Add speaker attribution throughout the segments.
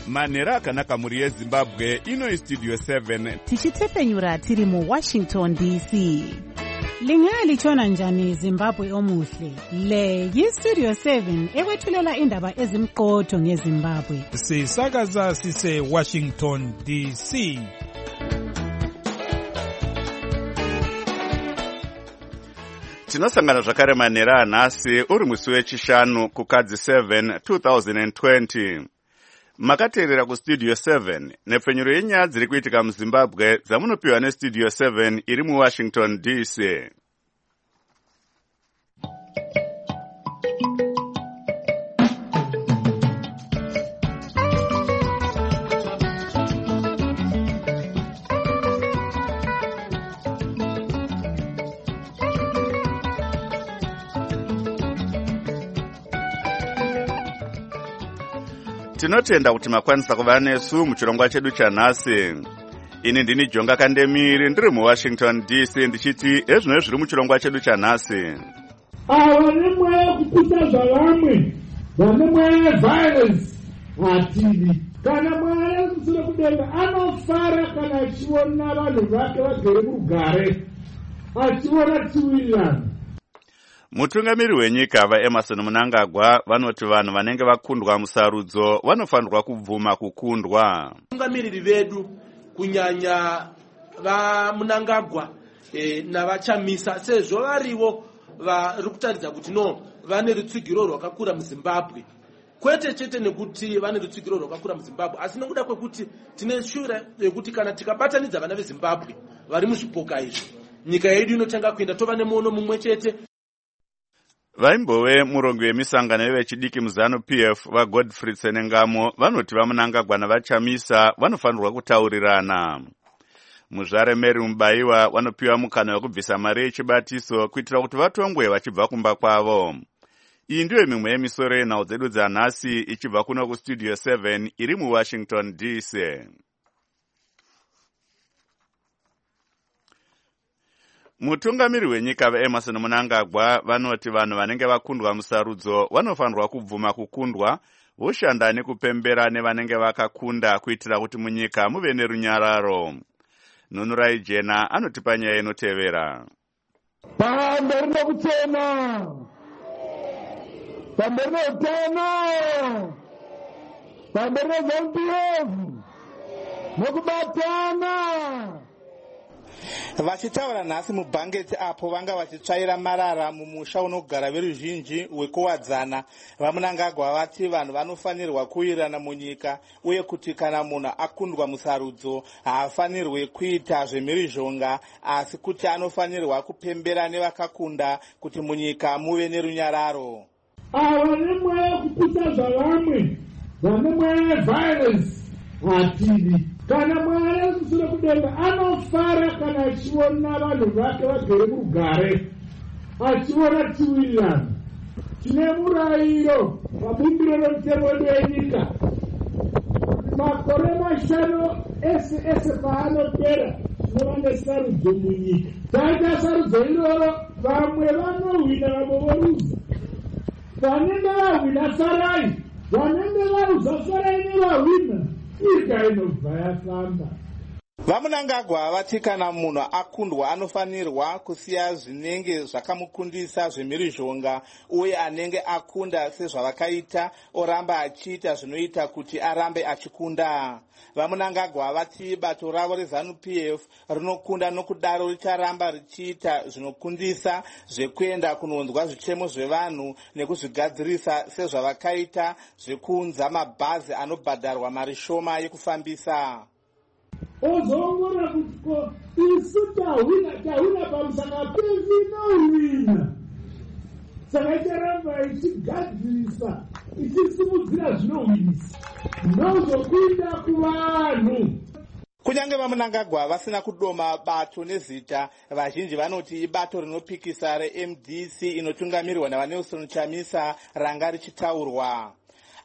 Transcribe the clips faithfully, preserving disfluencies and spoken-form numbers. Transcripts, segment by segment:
Speaker 1: manhero akanaka mhuri yezimbabwe. Ino istudio seven
Speaker 2: tichitefenyura tiri muwashington D C. Lingalichona njani Zimbabwe omuhle? Le yistudio seven ekwethulela indaba ezimqotho ngeZimbabwe.
Speaker 3: Sisakaza sise Washington D C.
Speaker 1: tinosangana zvakare manhero anhasi uri musi wechishanu kukadzi seven twenty twenty. Makateerera kustudio seven nepfenyuro yenyaya dziri kuitika muZimbabwe dzamunopiwa nestudio seven iri muWashington D C. Tinotenda kuti makwanisa kuva nesu muchirongwa chedu chanhasi. Ini ndini Jonga Kandemiri ndiri muWashington D C ndichiti ezvino zviri muchirongwa chedu chanhasi.
Speaker 4: Ava nemweya kukutadza vamwe vane mweya yeviolence hativi. Kana Mwari amusoro kudenga anofara kana achiona vanhu vake vagere murugare achiona tiwirirana.
Speaker 1: Mutungamiri wenyika vaEmerson Mnangagwa vanoti vanhu vanenge vakundwa musarudzo vanofanirwa kubvuma kukundwa.
Speaker 5: Mutungamiriri vedu kunyanya vaMnangagwa e, navachamisa sezvo varivo vari kutaridza kuti no vane rutsigiro rwakakura muZimbabwe. Kwete chete nekuti vane rutsigiro rwakakura muZimbabwe, asi nokuda kwekuti tine shure yekuti kana tikabatanidza vana veZimbabwe vari muzvipoka izvi, nyika yedu inotanga kuenda tova nemuono mumwe chete.
Speaker 1: Vaimbove murongo wemisangano yevechidiki muzanu P F vaGodfrey Tsenengamo vanoti vaMnangagwa navachamisa vanofanirwa kutaurirana. Muzvare Mary Mubaiwa vanopiwa mukana wekubvisa mari yechibatiso kuitira kuti vatongwe vachibva kumba kwavo. Iyi ndiyo mimwe yemisoro yenhau dzedu dzanhasi ichibva kuno kustudio seven iri muWashington D C. Mutungamiri wenyika vaEmerson Mnangagwa vanoti vanhu vanenge vakundwa musarudzo vanofanirwa kubvuma kukundwa voshanda nekupembera nevanenge vakakunda kuitira kuti munyika muve nerunyararo. Nunurai Jena anotipa nyaya inotevera.
Speaker 4: Pamberi nekuchena, pamberi neutano, pamberi nezanu P F nokubatana.
Speaker 6: Vachitaura nhasi mubhangeti apo vanga vachitsvaira marara mumusha unogara veruzhinji wekuwadzana, vaMnangagwa vati vanhu vanofanirwa kuwirirana munyika uye kuti kana munhu akundwa musarudzo haafanirwi kuita zvemhirizhonga asi kuti anofanirwa kupembera nevakakunda kuti munyika muve nerunyararo.
Speaker 4: Ava nemweya kukutadza vamwe vane mweya yeviolence hativi. Kana Mwari amusoro kudenga anofara kana achiona vanhu vake vagere murugare achiona tiwirirana. Tine murayiro pabumbiro remutemo wedu wenyika makore mashanu ese ese paanopera tinova nesarudzo munyika. Taita sarudzo iroro vamwe vanohwina vamwe voruza. Vanenge vahwina sarai, vanenge varuza sarai nevahwina.
Speaker 6: VaMnangagwa vati kana munhu akundwa anofanirwa kusiya zvinenge zvakamukundisa zvemhirizhonga uye anenge akunda sezvavakaita oramba achiita zvinoita kuti arambe achikunda. VaMnangagwa vati bato ravo rezanu P F rinokunda nokudaro richaramba richiita zvinokundisa zvekuenda kunonzwa zvichemo zvevanhu nekuzvigadzirisa sezvavakaita zvekuunza mabhazi anobhadharwa mari shoma yekufambisa.
Speaker 4: Ozoongora kuti isu tahwina tahwina pamusaka pezi nohwina. Saka icharamba ichigadzirisa ichisimudzira zvinohwinisa nozvokuita kuvanhu.
Speaker 6: Kunyange vaMnangagwa vasina kudoma bato nezita, vazhinji vanoti ibato rinopikisa reM D C inotungamirirwa naVaNelson Chamisa ranga richitaurwa.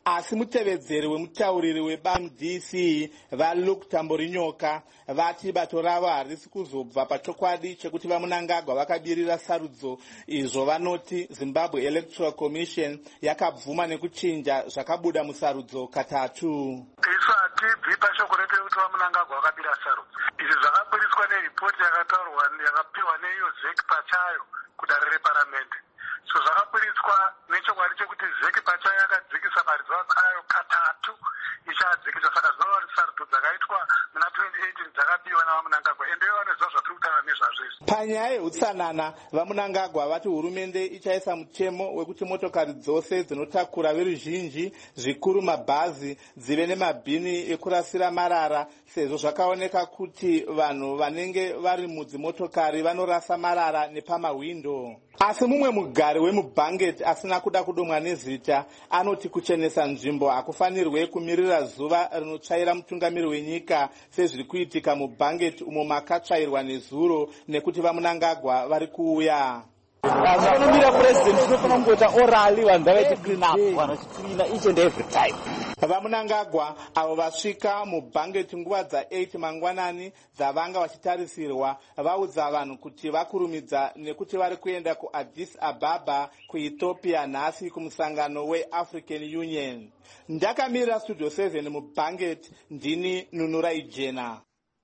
Speaker 6: asi mutevedzeri wemutauriri weBAM D C vaLuke Tamborinyoka vati bato ravo harisi kuzobva pachokwadi chekuti vaMnangagwa vakabirira sarudzo izvo. Vanoti Zimbabwe Electoral Commission yakabvuma nekuchinja zvakabuda musarudzo katatu.
Speaker 7: Isu hatibvi pashoko repekuti vaMnangagwa vakabira sarudzo. Izvi zvakaburiswa neripoti yakataurwa yakapiwa neiyo Z E C pachayo kudare reparamende. So zvakaburiswa nechokwadi chekuti Z E C pachayo yakadzikisa marizwa ayo katatu ichadzikisa. Saka zvinova kuti sarudzo dzakaitwa muna twenty eighteen dzakapiwa navaMnangagwa ende vanoziva zvatiri kutaura nezvazvizvi.
Speaker 6: Panyaya yeutsanana vaMnangagwa vati hurumende ichaisa mutemo wekuti motokari dzose dzinotakura veruzhinji zvikuru mabhazi dzive nemabhini ekurasira marara, sezvo zvakaoneka kuti vanhu vanenge vari mudzimotokari vanorasa marara nepamawindo. Asi mumwe mugari wemuBangeti asina kuda kudomwa nezita anoti kuchenesa nzvimbo hakufanirwe kumirira zuva rinotsvaira mutungamiri wenyika sezviri kuitika muBangeti umo makatsvairwa nezuro nekuti vaMnangagwa vari kuuya.
Speaker 8: Vanomirira president tinofana kungoita orally vanhu vaite clean up, vanhu vachicleana each and every time.
Speaker 6: vaMnangagwa avo vasvika muBangeti nguva dza-eight mangwanani dzavanga vachitarisirwa vaudza vanhu kuti vakurumidza nekuti vari kuenda kuAddis Ababa kuEthiopia nhasi kumusangano weAfrican Union. Ndakamirira Studio seven muBangeti, ndini Nunurai Jena.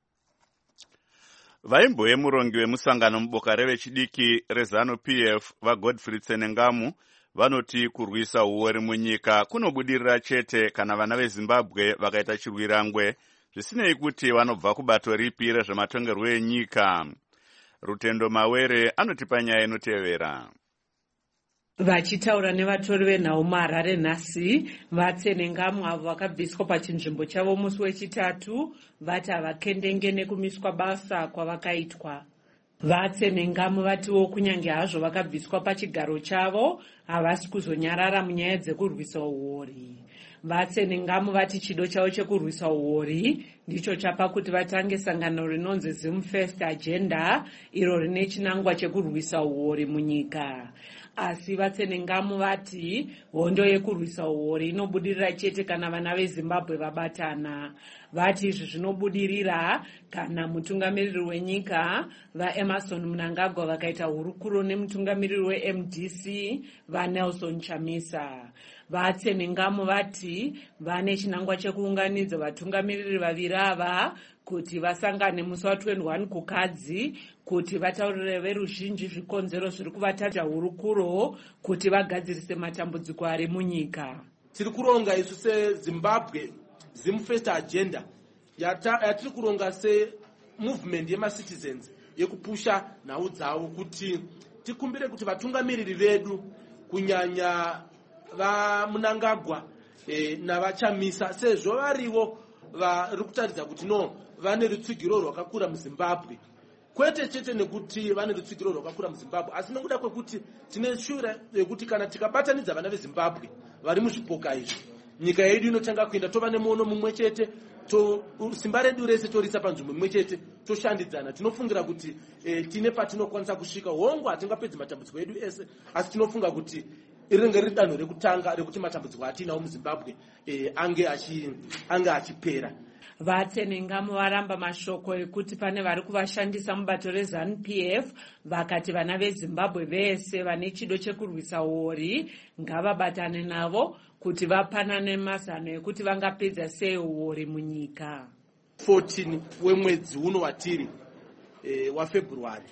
Speaker 1: Vaimboye murongi wemusangano muboka revechidiki reZANU-P F vaGodfrey Tsenengamu vanoti kurwisa uori munyika kunobudirira chete kana vana veZimbabwe vakaita chirwirangwe zvisinei kuti vanobva kubato ripi rezvematongerwo enyika. Rutendo Mawere anoti panyaya inotevera.
Speaker 9: Vachitaura nevatori venhau muHarare nhasi, vaTsenengamu avo vakabviswa pachinzvimbo chavo musi wechitatu vati havakendenge nekumiswa basa kwavakaitwa. VaTsenengamu vatiwo kunyange hazvo vakabviswa pachigaro chavo havasi kuzonyarara munyaya dzekurwisa uori. VaTsenengamu vati chido chavo chekurwisa uori ndicho chapa kuti vatange sangano rinonzi Zim First Agenda iro rine chinangwa chekurwisa uori munyika. Asi vaTsenengamu vati hondo yekurwisa uori inobudirira chete kana vana veZimbabwe vabatana. Vati izvi zvinobudirira kana mutungamiriri wenyika vaEmmerson Mnangagwa vakaita hurukuro nemutungamiriri weM D C vaNelson Chamisa. VaTsenengamu vati vane chinangwa chekuunganidza vatungamiriri vaviri ava kuti vasangane musi wa-twenty-one kukadzi kuti vataurire veruzhinji zvikonzero zviri kuvatadza hurukuro kuti vagadzirise matambudziko ari munyika.
Speaker 5: Tiri kuronga isu seZimbabwe Zim First Agenda yatiri kuronga semovement yemacitizens yekupusha nhau dzavo kuti tikumbire kuti vatungamiriri vedu kunyanya vaMnangagwa e, navaChamisa sezvo varivo vari kutaridza kuti no vane rutsigiro rwakakura muZimbabwe, kwete chete nekuti vane rutsigiro rwakakura muZimbabwe asi nokuda kwekuti tine shure yekuti kana tikabatanidza vana veZimbabwe vari muzvipoka izvi nyika yedu inotanga kuenda tova nemuono mumwe chete, to simba redu rese torisa panzvimbo imwe chete, toshandidzana. Tinofungira kuti e, tine patinokwanisa kusvika hongu hatingapedzi matambudziko edu ese asi tinofunga kuti iringe riri danho rekutanga rekuti matambudziko atinawo muZimbabwe e, ange achi ange achipera.
Speaker 9: VaTsenengamu varamba mashoko ekuti pane vari kuvashandisa mubato reZANU-P F vakati vana veZimbabwe vese vane chido chekurwisa uori ngavabatane navo kuti vapanane mazano ekuti vangapedza sei uori munyika.
Speaker 5: fourteen wemwedzi uno watiri e, waFebruary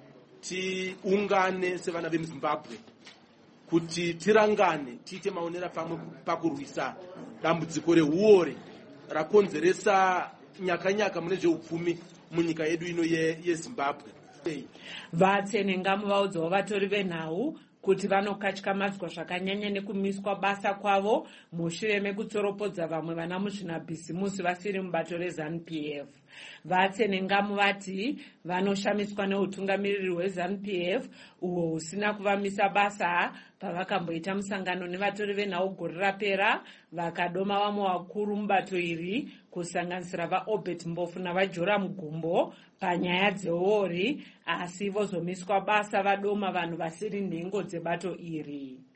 Speaker 5: tiungane sevana vemuZimbabwe kuti tirangane tiite maonera pamwe pakurwisa dambudziko reuori rakonzeresa nyakanyaka mune zveupfumi munyika yedu ino yeZimbabwe.
Speaker 9: VaTsenengamu vaudzawo vatori venhau kuti vanokatyamadzwa zvakanyanya nekumiswa basa kwavo mushure mekutsoropodza vamwe vana muzvinabhisimusi vasiri mubato reZANU-P F. VaTsenengamu vati vanoshamiswa neutungamiriri hweZANU-P F uhwo husina kuvamisa basa pavakamboita musangano nevatori venhau gore rapera vakadoma vamwe vakuru mubato iri kusanganisira vaObert Mbofu navaJoram Gumbo panyaya dzeuori asi vozomiswa basa vadoma vanhu vasiri nhengo dzebato iri.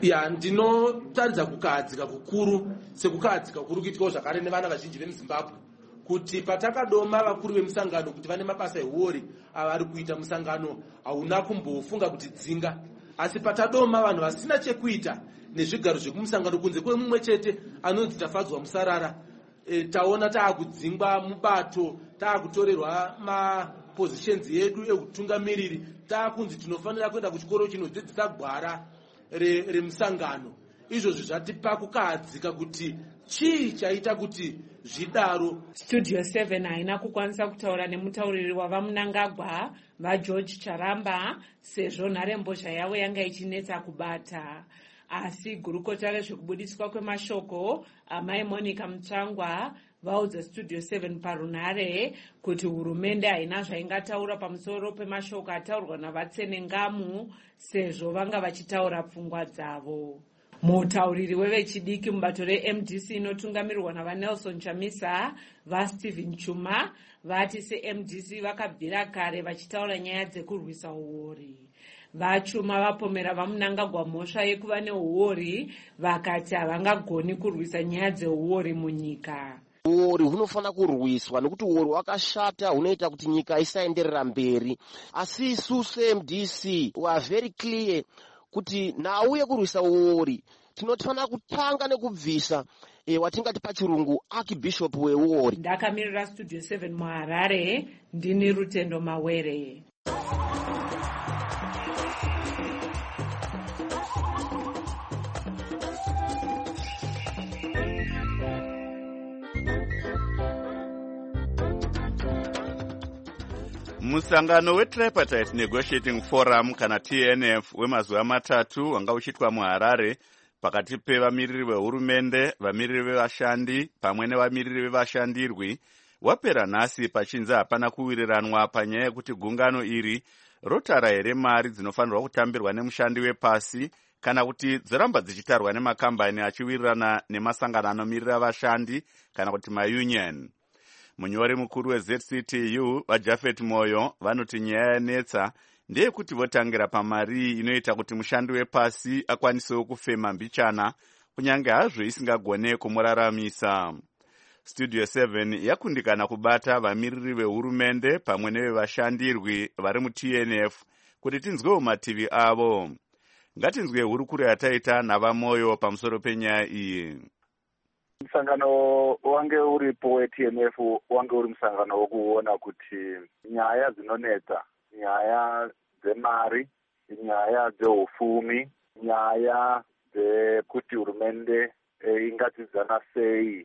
Speaker 5: ya ndinotaridza kukahadzika kukuru sekukahadzika kuri kuitikawo zvakare nevana vazhinji vemuzimbabwe kuti patakadoma vakuru vemusangano kuti vane mabasa ehuori avari kuita musangano hauna kumbofunga kuti dzinga, asi patadoma vanhu vasina chekuita nezvigaro zvekumusangano kunze kwemumwe chete anonzi Tafadzwa Musarara, e, taona taakudzingwa mubato, taakutorerwa mapositions edu eutungamiriri, taakunzi tinofanira kuenda kuchikoro chinodzidzisa gwara remusangano. Izvozvo zvatipa kukahadzika kuti chii chaita kuti zvidaro.
Speaker 9: Studio seven haina kukwanisa kutaura nemutauriri wavamunangagwa vaGeorge Charamba sezvo nharembozha yavo yanga ichinetsa kubata, asi gurukota rezvekubudiswa kwemashoko amai Monica Mutsvangwa vaudza Studio seven parunhare kuti hurumende haina zvaingataura pamusoro pemashoko ataurwa navatsenengamu sezvo vanga vachitaura pfungwa dzavo. Mutauriri wevechidiki mubato reM D C inotungamirirwa navaNelson Chamisa vaStephen Chuma vati seM D C vakabvira kare vachitaura nyaya dzekurwisa uori. Vachuma vapomera vamunangagwa mhosva yekuva neuori, vakati havangagoni kurwisa nyaya dzeuori munyika.
Speaker 10: Uori hunofanira kurwiswa nekuti uori wakashata, hunoita kuti nyika isaenderera mberi. Asi isusu M D C we are very clear kuti nauye kurwisa uori tinofanira kutanga nekubvisa e, watingati pachirungu archbishop weuori.
Speaker 9: Ndakamirira Studio seven muHarare, ndini Rutendo Mawere.
Speaker 1: Musangano weTripartite Negotiating Forum kana T N F wemazuva matatu wanga uchiitwa muHarare pakati pevamiriri vehurumende, vamiriri vevashandi pamwe nevamiriri vevashandirwi wapera nhasi pachinzi hapana kuwiriranwa panyaya yekuti gungano iri rotara here mari dzinofanirwa kutambirwa nemushandi wepasi kana kuti dzoramba dzichitarwa nemakambani achiwirirana nemasangano anomirira vashandi kana kuti maunion. Munyori mukuru weZ C T U vaJafet Moyo vanoti nyaya yanetsa ndeyekuti votangira pamari inoita kuti mushandi wepasi akwanisewo kufema mbichana kunyange hazvo isingagone kumuraramisa. Studio seven yakundikana kubata vamiriri vehurumende pamwe nevevashandirwi vari mu-T N F kuti tinzwewo mativi avo. Ngatinzwe hurukuro yataita navaMoyo pamusoro penyaya iyi.
Speaker 11: Musangano wange uripo we-T N F wange uri musangano wokuona kuti nyaya dzinonetsa, nyaya dzemari, nyaya dzeufumi, nyaya dzekuti hurumende e, ingatidzana sei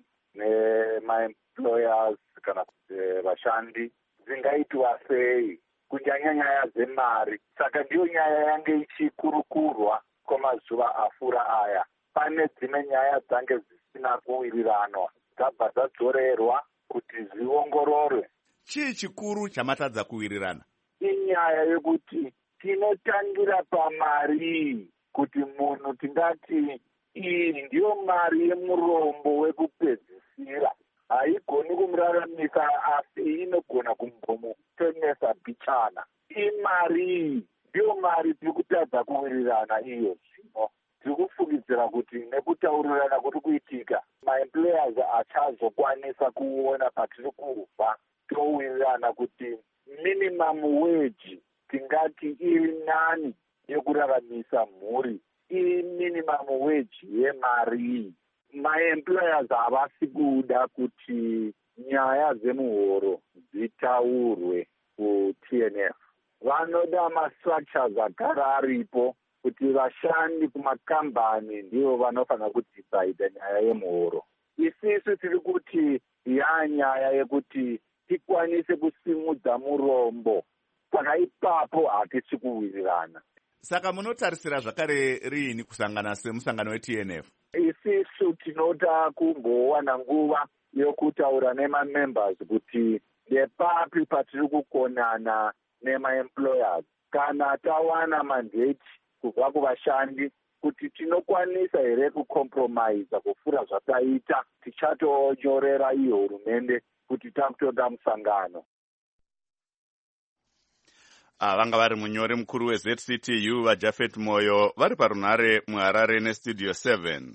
Speaker 11: nemaemployers kana vashandi dzingaitwa sei, kunyanya nyaya dzemari. Saka ndiyo nyaya yange ichikurukurwa kwamazuva afura aya. Pane dzimwe nyaya dzange dzisina kuwiriranwa dzabva dzadzorerwa kuti zviongororwe.
Speaker 1: Chii chikuru chamatadza kuwirirana?
Speaker 11: Inyaya yekuti tinotangira pamari, kuti munhu tingati iyi ndiyo mari yemurombo wekupedzisira, haigoni kumuraramisa asi inogona kumbomutemesa bichana. Imari ndiyo mari tiri kutadza kuwirirana iyo zvino. Tiri kufungidzira kuti nekutaurirana kuri kuitika maemployers achazokwanisa kuona patiri kubva towirirana kuti minimum wage tingati iri nani yekuraramisa mhuri, iri minimum wage yemari. Maemployers havasi kuda kuti nyaya dzemuhoro dzitaurwe ku-T N F. Vanoda mastructures agara aripo kuti vashandi kumakambani ndivo vanofanira kudecide nyaya yemuhoro. Isisu tiri kuti yanyaya yekuti tikwanise kusimudza murombo, saka ipapo hatisi kuwirirana.
Speaker 1: Saka munotarisira zvakare riini kusangana semusangano we-T N F?
Speaker 11: Isisu tinoda kumbowana nguva yokutaura nema-members kuti ndepapi patiri kukonana nema-employers. Kana tawana mandate kubva kuvashandi kuti tinokwanisa here kucompromise kufura zvataita, tichatonyorera iyo hurumende kuti takutoda musangano.
Speaker 1: vanga vari munyori mukuru weZ C T U vaJafet Moyo vari parunhare muHarare nestudio seven.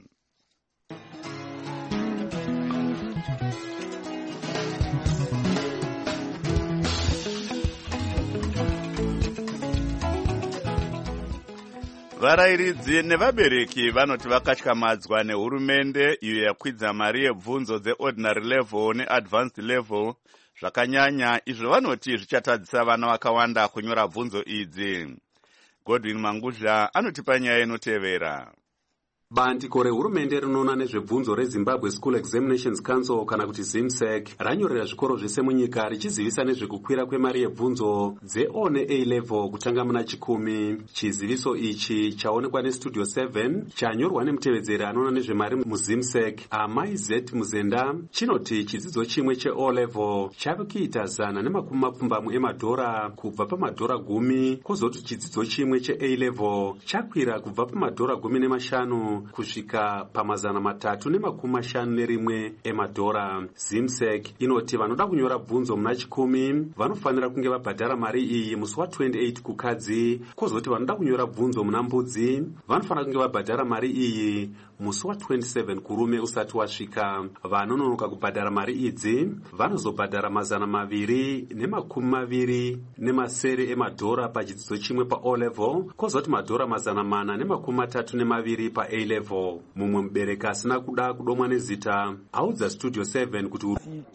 Speaker 1: Varairidzi nevabereki vanoti vakatyamadzwa nehurumende iyo yakwidza mari yebvunzo dzeordinary level neadvanced level zvakanyanya, izvo vanoti zvichatadzisa vana vakawanda kunyora bvunzo idzi. Godwin Mangudla anotipa nyaya inotevera.
Speaker 12: Bandiko rehurumende rinoona nezvebvunzo reZimbabwe School Examinations Council kana kuti ZIMSEC ranyorera zvikoro zvese munyika richizivisa nezvekukwira kwemari yebvunzo dzeO neA level kutanga muna chikumi. Chiziviso ichi chaonekwa nestudio seven chanyorwa nemutevedzeri anoona nezvemari muZIMSEC Amai Z Muzenda chinoti chidzidzo chimwe cheO level chave kuita zana nemakumi mapfumbamwe emadhora kubva pamadhora gumi, kozoti chidzidzo chimwe cheA level chakwira kubva pamadhora gumi nemashanu kusvika pamazana matatu nemakumi mashanu nerimwe emadhora. ZIMSEC inoti vanoda kunyora bvunzo muna chikumi vanofanira kunge vabhadhara mari iyi musi wa28 kukadzi, kozoti vanoda kunyora bvunzo muna mbudzi vanofanira kunge vabhadhara mari iyi musi wa27 kurume usati wasvika. Vanononoka kubhadhara mari idzi vanozobhadhara mazana maviri nemakumi maviri nemasere emadhora pachidzidzo chimwe paO level, kozoti madhora mazana mana nemakumi matatu nemaviri paA level. Mumwe mubereki asina kuda kudomwa nezita audza studio seven kuti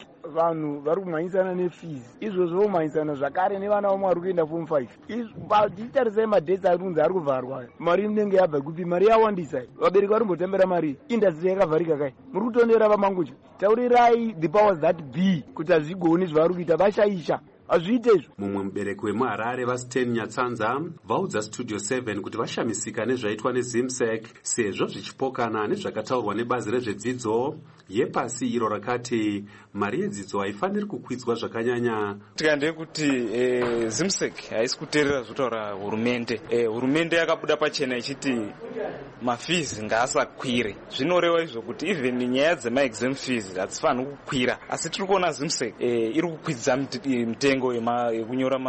Speaker 13: vanhu vari kumhanyisana nefees izvozvo vomhanyisana zvakare nevana vamwe vari kuenda form five. Tichitarisai madhesi ari kunzi ari kuvharwa, mari inenge yabva kupi? Mari yawandisa. Vabereki vari kumbotambira mari, indastry yakavharika kai? Muri kutondera pamangucha. Taurirai the powers that be kuti hazvigoni zvavari kuita, vashaisha azviite izvo.
Speaker 12: Mumwe mubereki wemuHarare vaSten Nyatsanza vaudza studio seven kuti vashamisika nezvaitwa neZIMSEC sezvo zvichipokana nezvakataurwa nebazi rezvedzidzo yepasi iro rakati mari yedzidzo haifaniri kukwidzwa zvakanyanya.
Speaker 14: Tikande kuti eh, ZIMSEC haisi kuteerera zvotaura hurumende. Eh, hurumende yakabuda pachena ichiti mafees ngaasakwire. Zvinoreva izvo kuti even nyaya dzemaexam fees hadzifaniri kukwira, asi tiri kuona ZIMSEC eh, iri kukwidza mitengo yekunyora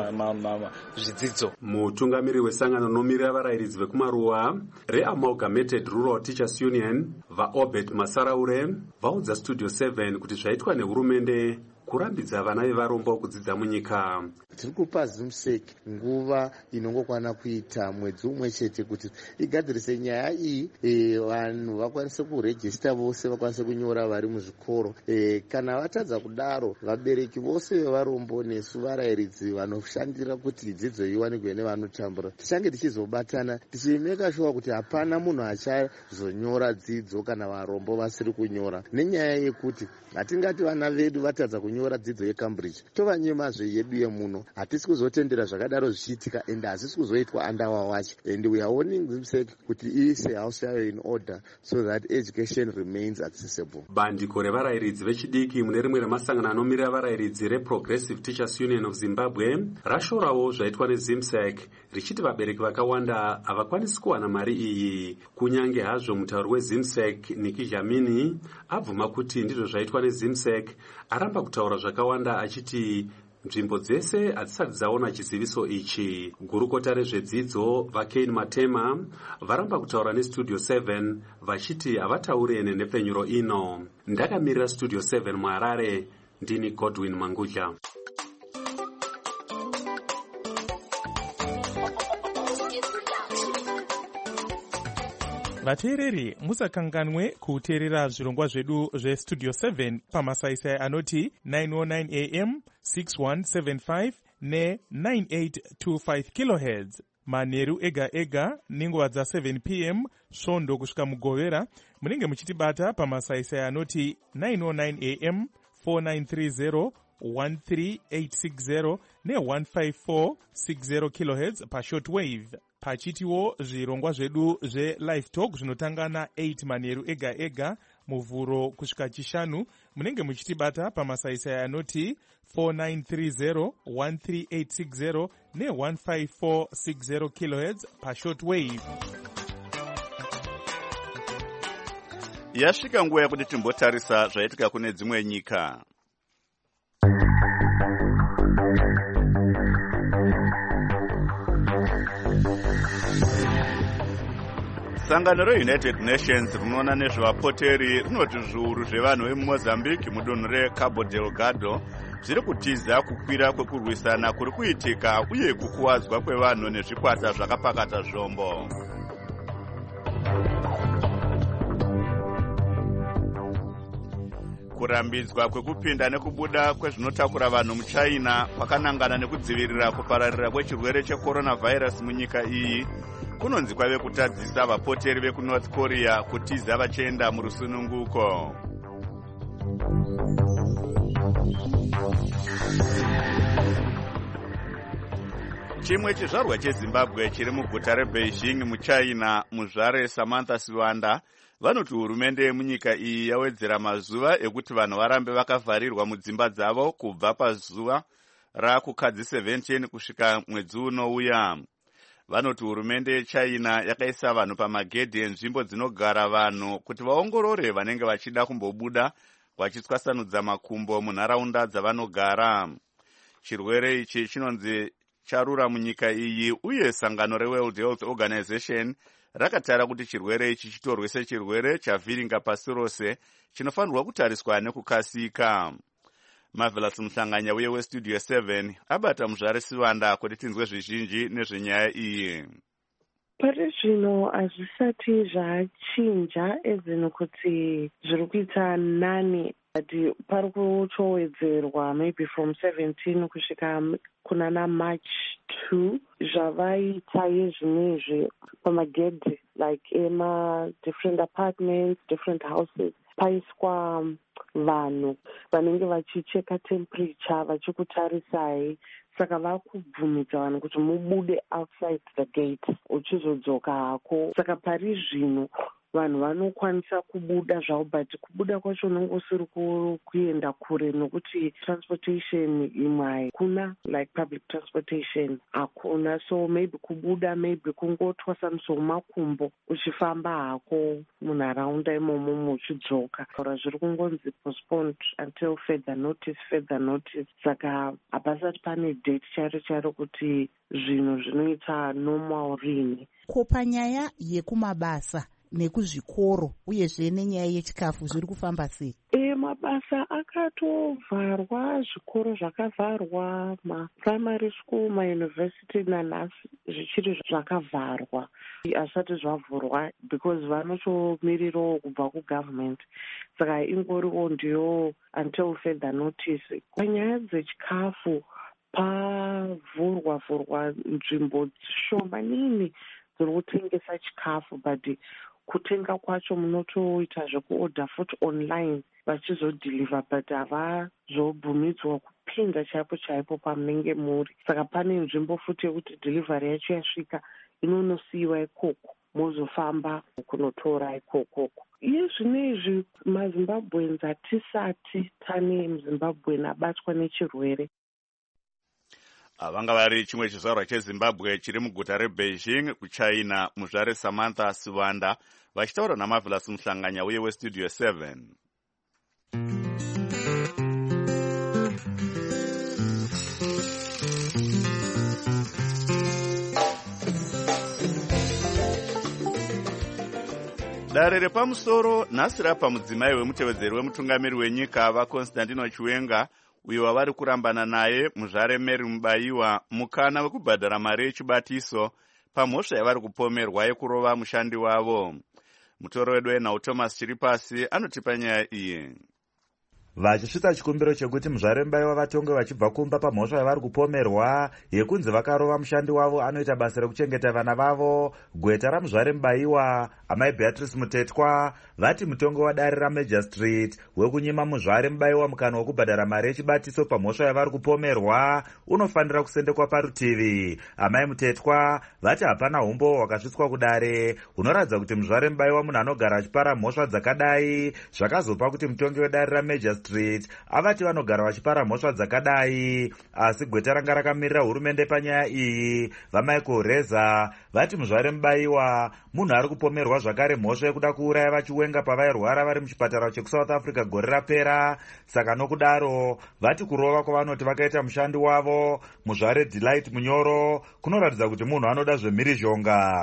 Speaker 14: zvidzidzo.
Speaker 12: Mutungamiri wesangano nomirira varairidzi vekumaruwa reAmalgamated Rural Teachers Union vaObed Masaraure vaudza studio seven kuti zvaitwa nehurumende kurambidza vana vevarombo kudzidza munyika.
Speaker 15: Tiri kupa ZIMSEC nguva inongokwana kuita mwedzi umwe chete kuti igadzirise nyaya iyi, e, vanhu vakwanise kurejista vose vakwanise kunyora vari muzvikoro. E, kana vatadza kudaro vabereki vose vevarombo nesu varairidzi vanoshandira kuti dzidzo iwanikwe nevanotambura tichange tichizobatana tichimeka shuwa kuti hapana munhu achazonyora dzidzo kana varombo vasiri kunyora, nenyaya yekuti hatingati vana vedu vatadza kunyora dzidzo yeCambridge tovanyemazve yedu yemuno. Hatisi kuzotendera zvakadaro zvichiitika ende hasisi kuzoitwa under our watch, and we are warning ZIMSEC kuti iise house yayo in order so that education remains accessible.
Speaker 12: Bandiko revarairidzi vechidiki mune rimwe remasangano anomirira varairidzi reProgressive Teachers Union of Zimbabwe rashorawo zvaitwa neZIMSEC richiti vabereki vakawanda havakwanisi kuwana mari iyi. Kunyange hazvo mutauri weZIMSEC Nikki Dlamini abvuma kuti ndizvo zvaitwa neZIMSEC, aramba kutaura zvakawanda achiti nzvimbo dzese hadzisati dzaona chiziviso ichi. Gurukota rezvedzidzo vaKane Matema varamba kutaura nestudio seven vachiti havatauri nenhepfenyuro ino. Ndakamirira studio seven muHarare, ndini Godwin Mangudla.
Speaker 3: Vateereri, musakanganwe kuteerera zvirongwa zvedu zvestudio seven pamasaisai anoti nine oh nine A M, six one seven five ne nine eight two five kilohertz. Manheru ega ega nenguva dza seven P M svondo kusvika mugovera munenge muchitibata pamasaisai anoti nine oh nine A M, four nine three zero, one three eight six zero ne one five four six zero kilohertz pashortwave. Pachitiwo zvirongwa zvedu zveLive Talk zvinotanga na eight manheru ega ega muvhuro kusvika chishanu munenge muchitibata pamasaisai anoti four nine three zero, one three eight six zero ne one five four six zero kilohertz pashortwave.
Speaker 1: Yasvika nguva yekuti timbotarisa zvaitika kune dzimwe nyika. sangano reunited nations rinoona nezvevapoteri rinoti zviuru zvevanhu vemumozambique mudunhu recabo delgado zviri kutiza kukwira kwekurwisana kuri kuitika uye kukuwadzwa kwevanhu nezvikwata zvakapakata zvombo. Kurambidzwa kwekupinda nekubuda kwezvinotakura vanhu muchina kwakanangana nekudzivirira kupararira kwechirwere checoronavirus munyika iyi kunonzi kwave kutadzisa vapoteri vekunorth korea kutiza vachienda murusununguko. Chimwe chizvarwa chezimbabwe chiri muguta rebeijing muchina, muzvare Samantha Siwanda, vanoti hurumende yemunyika iyi yawedzera mazuva ekuti vanhu varambe vakavharirwa mudzimba dzavo kubva pazuva rakukadzi seventeen kusvika mwedzi unouya. Vanoti hurumende yechina yakaisa vanhu pamagedhi enzvimbo dzinogara vanhu kuti vaongorore vanenge vachida kumbobuda vachitwasanudza makumbo munharaunda dzavanogara. Chirwere ichi chinonzi charura munyika iyi uye sangano reWorld Health Organization rakatara kuti chirwere ichi chitorwe sechirwere chavhiringa pasi rose chinofanirwa kutariswa nekukasika. Marvelous Mhlanganya uye westudio seven abata muzvare Siwanda kuti tinzwe zvizhinji nezvenyaya iyi.
Speaker 16: Pari zvino hazvisati zvachinja ezino kuti zviri kuita nani ati pari kutowedzerwa maybe from seventeen kusvika kuna na March two zvavaita yezvinezvi pamagedhi like ema different apartments, different houses paiswa vanhu vanenge vachicheka temperature vachikutarisai, saka vakubvumidza vanhu kuti mubude outside the gate uchizodzoka hako. Saka pari zvino vanhu vanokwanisa kubuda zvavo, but kubuda kwacho unenge usiri kuenda kure nokuti transportation imwe haikuna, like public transportation hakuna, so maybe kubuda maybe kungotwasanudzwa makumbo uchifamba hako munharaunda imomo muchidzoka. Zviri kungonzi postponed until further notice, further notice. Saka hapasati pane date charo charo kuti zvinhu zvinoita normal rini.
Speaker 2: Ko panyaya yekumabasa nekuzvikoro uyezve nenyaya yechikafu zviri kufamba sei?
Speaker 16: E, mabasa akatovharwa, zvikoro zvakavharwa, maprimary school, mauniversity nanhasi zvichiri zvakavharwa, hazvisati zvavhurwa because vanotomirirawo kubva kugovernment. Saka ingoriwo ndiyo until further notice. Panyaya dzechikafu pavhurwa vhurwa nzvimbo shomanini dziri kutengesa chikafu, but kutenga kwacho munotoita zvekuorder futi online vachizodhiliva, but havazobvumidzwa kupinda chaipo chaipo pamunenge muri. Saka pane nzvimbo futi yekuti delivery yacho yasvika inonosiyiwa ikoko mozofamba kunotora ikokoko. Iye zvinezvi maZimbabweans hatisati tane muZimbabwe abatwa nechirwere.
Speaker 1: Vanga vari chimwe chizvarwa chezimbabwe chiri muguta rebeijing kuchina, muzvare Samantha Siwanda vachitaura naMarvelous Mhlanganya uye westudio seven. Dare repamusoro nhasi rapa mudzimai wemutevedzeri wemutungamiri wenyika vaConstantino Chiwenga uyo wavari kurambana naye muzvare Mary Mubayiwa mukana wekubhadhara mari yechibatiso pamhosva yavari kupomerwa yekurova mushandi wavo. Mutoro wedu enhau Thomas Chiripasi anotipa nyaya iyi.
Speaker 17: Vachisvitsa chikumbiro chekuti muzvare Mubayiwa vatonge vachibva kumba pamhosva yavari kupomerwa yekunzi vakarova mushandi wavo anoita basa rekuchengeta vana vavo, gweta ramuzvare Mubayiwa amai Beatrice Mutetwa vati mutongo wadare raMajor Street wekunyima muzvare Mubayiwa mukana wekubhadhara mari yechibatiso pamhosva yavari kupomerwa unofanira kusendekwa parutivi. Amai Mutetwa vati hapana umbo hwakasvitswa kudare hunoratidza kuti muzvare Mubayiwa munhu anogara achipara mhosva dzakadai, zvakazopa kuti mutongi wedare raMajor Street avati vanogara vachipara mhosva dzakadai, asi gweta ranga rakamirira hurumende panyaya iyi vaMichael Reza vati muzvare Mubayiwa munhu ari kupomerwa zvakare mhosva yekuda kuuraya vaChiwenga pavairwara vari muchipatara chekuSouth Africa gore rapera. Saka nokudaro vati kurova kwavanoti vakaita mushandi wavo muzvare Delight Munyoro kunoratidza kuti munhu anoda zvemhirizhonga.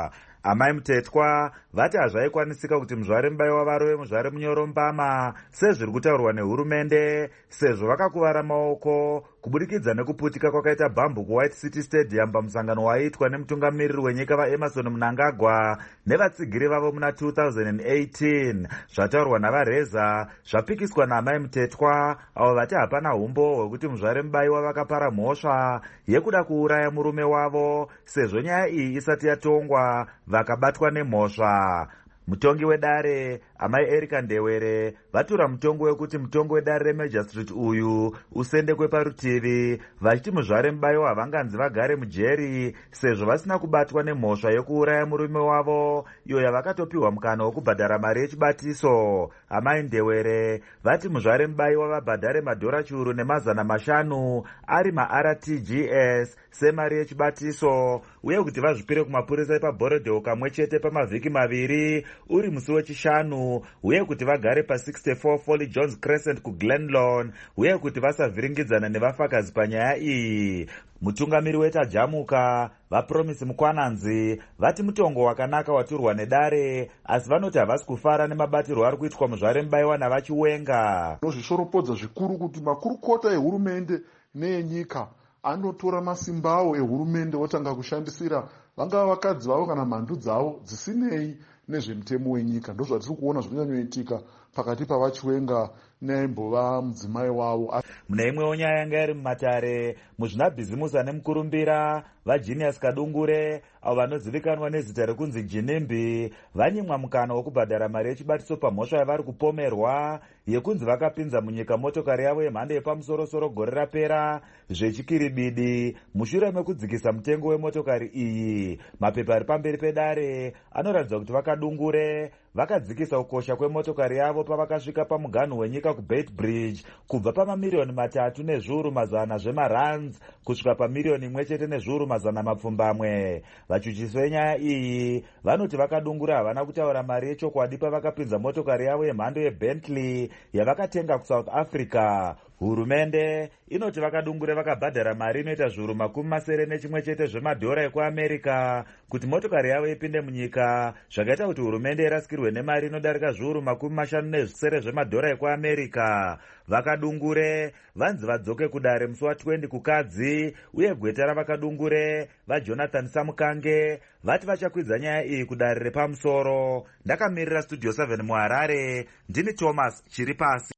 Speaker 17: Amai Mutetwa vati hazvaikwanisika kuti muzvari Mubaiwa varove muzvari Munyoro Mbama sezviri kutaurwa nehurumende, sezvo vakakuvara maoko kubudikidza nekuputika kwakaita bhambu kuWhite City Stadium pamusangano waiitwa nemutungamiriri wenyika vaEmerson Mnangagwa nevatsigiri vavo muna two thousand eighteen. Zvataurwa navareza zvapikiswa naamai Mutetwa avo vati hapana umbo hwekuti muzvari Mubaiwa vakapara mhosva yekuda kuuraya murume wavo, sezvo nyaya iyi isati yatongwa vakabatwa nemhosva. Mutongi wedare amai Erika Ndewere vatura mutongo wekuti mutongo wedare reMajor Street uyu usendekwe parutivi, vachiti muzvari Mubaiwa havanganzi vagare mujeri sezvo vasina kubatwa nemhosva yekuuraya murume wavo iyo yavakatopiwa mukana wokubhadhara mari yechibatiso. Amai Ndewere vati muzvari Mubaiwa vabhadhare madhora chiuru nemazana mashanu ari ma-R T G S semari yechibatiso, uye kuti vazvipire kumapurisa epabhorodheo kamwe chete pamavhiki maviri uri musi wechishanu, uye kuti vagare pa-sixty-four Folly Jones Crescent kuGlenlawn, uye kuti vasavhiringidzana nevafakazi panyaya iyi. Mutungamiri wetajamuka vaPromise Mukwananzi vati mutongo wakanaka waturwa nedare, asi vanoti havasi kufara nemabatirwo ari kuitwa muzvari Mubaiwa navachiwenga.
Speaker 18: Nozvishoropodza zvikuru kuti makurukota ehurumende neenyika anotora masimba avo ehurumende votanga kushandisira vangava vakadzi vavo kana mhandu dzavo dzisinei nezvemutemo wenyika. Ndozvatiri kuona zvinonyanyoitika pakati pavachiwenga neimbova mudzimai wavo.
Speaker 17: Mune imwewo nyaya yanga iri mumatare, muzvinabhizimusi ane mukurumbira vaJenius Kadungure avo vanozivikanwa nezita rekunzi Jinimbi vanyimwa mukana wokubhadhara mari yechibatiso pamhosva yavari kupomerwa yekunzi vakapinza munyika motokari yavo yemhando yepamusorosoro gore rapera zvechikiribidi mushure mekudzikisa mutengo wemotokari iyi. Mapepa ari pamberi pedare anoratidza kuti vaKadungure vakadzikisa kukosha kwemotokari yavo pavakasvika pamuganhu wenyika kuBeit Bridge kubva pamamiliyoni matatu nezviuru mazana zvemarands kusvika pamiliyoni imwe chete nezviuru mazana mapfumbamwe. Vachuchisi venyaya iyi vanoti vaKadungura havana kutaura mari yechokwadi pavakapinza motokari yavo yemhando yeBentley yavakatenga kuSouth Africa. Hurumende inoti vaKadungure vakabhadhara mari inoita zviuru makumi masere nechimwe chete zvemadhora ekuAmerica kuti motokari yavo ipinde munyika, zvakaita kuti hurumende irasikirwe nemari inodarika zviuru makumi mashanu nezvisere zvemadhora ekuAmerica. VaKadungure vanzi vadzoke kudare musi wa20 kukadzi, uye gweta ravaKadungure vaJonathan Samukange vati vachakwidza nyaya iyi kudare repamusoro. Ndakamirira Studio seven muHarare, ndini Thomas Chiripasi.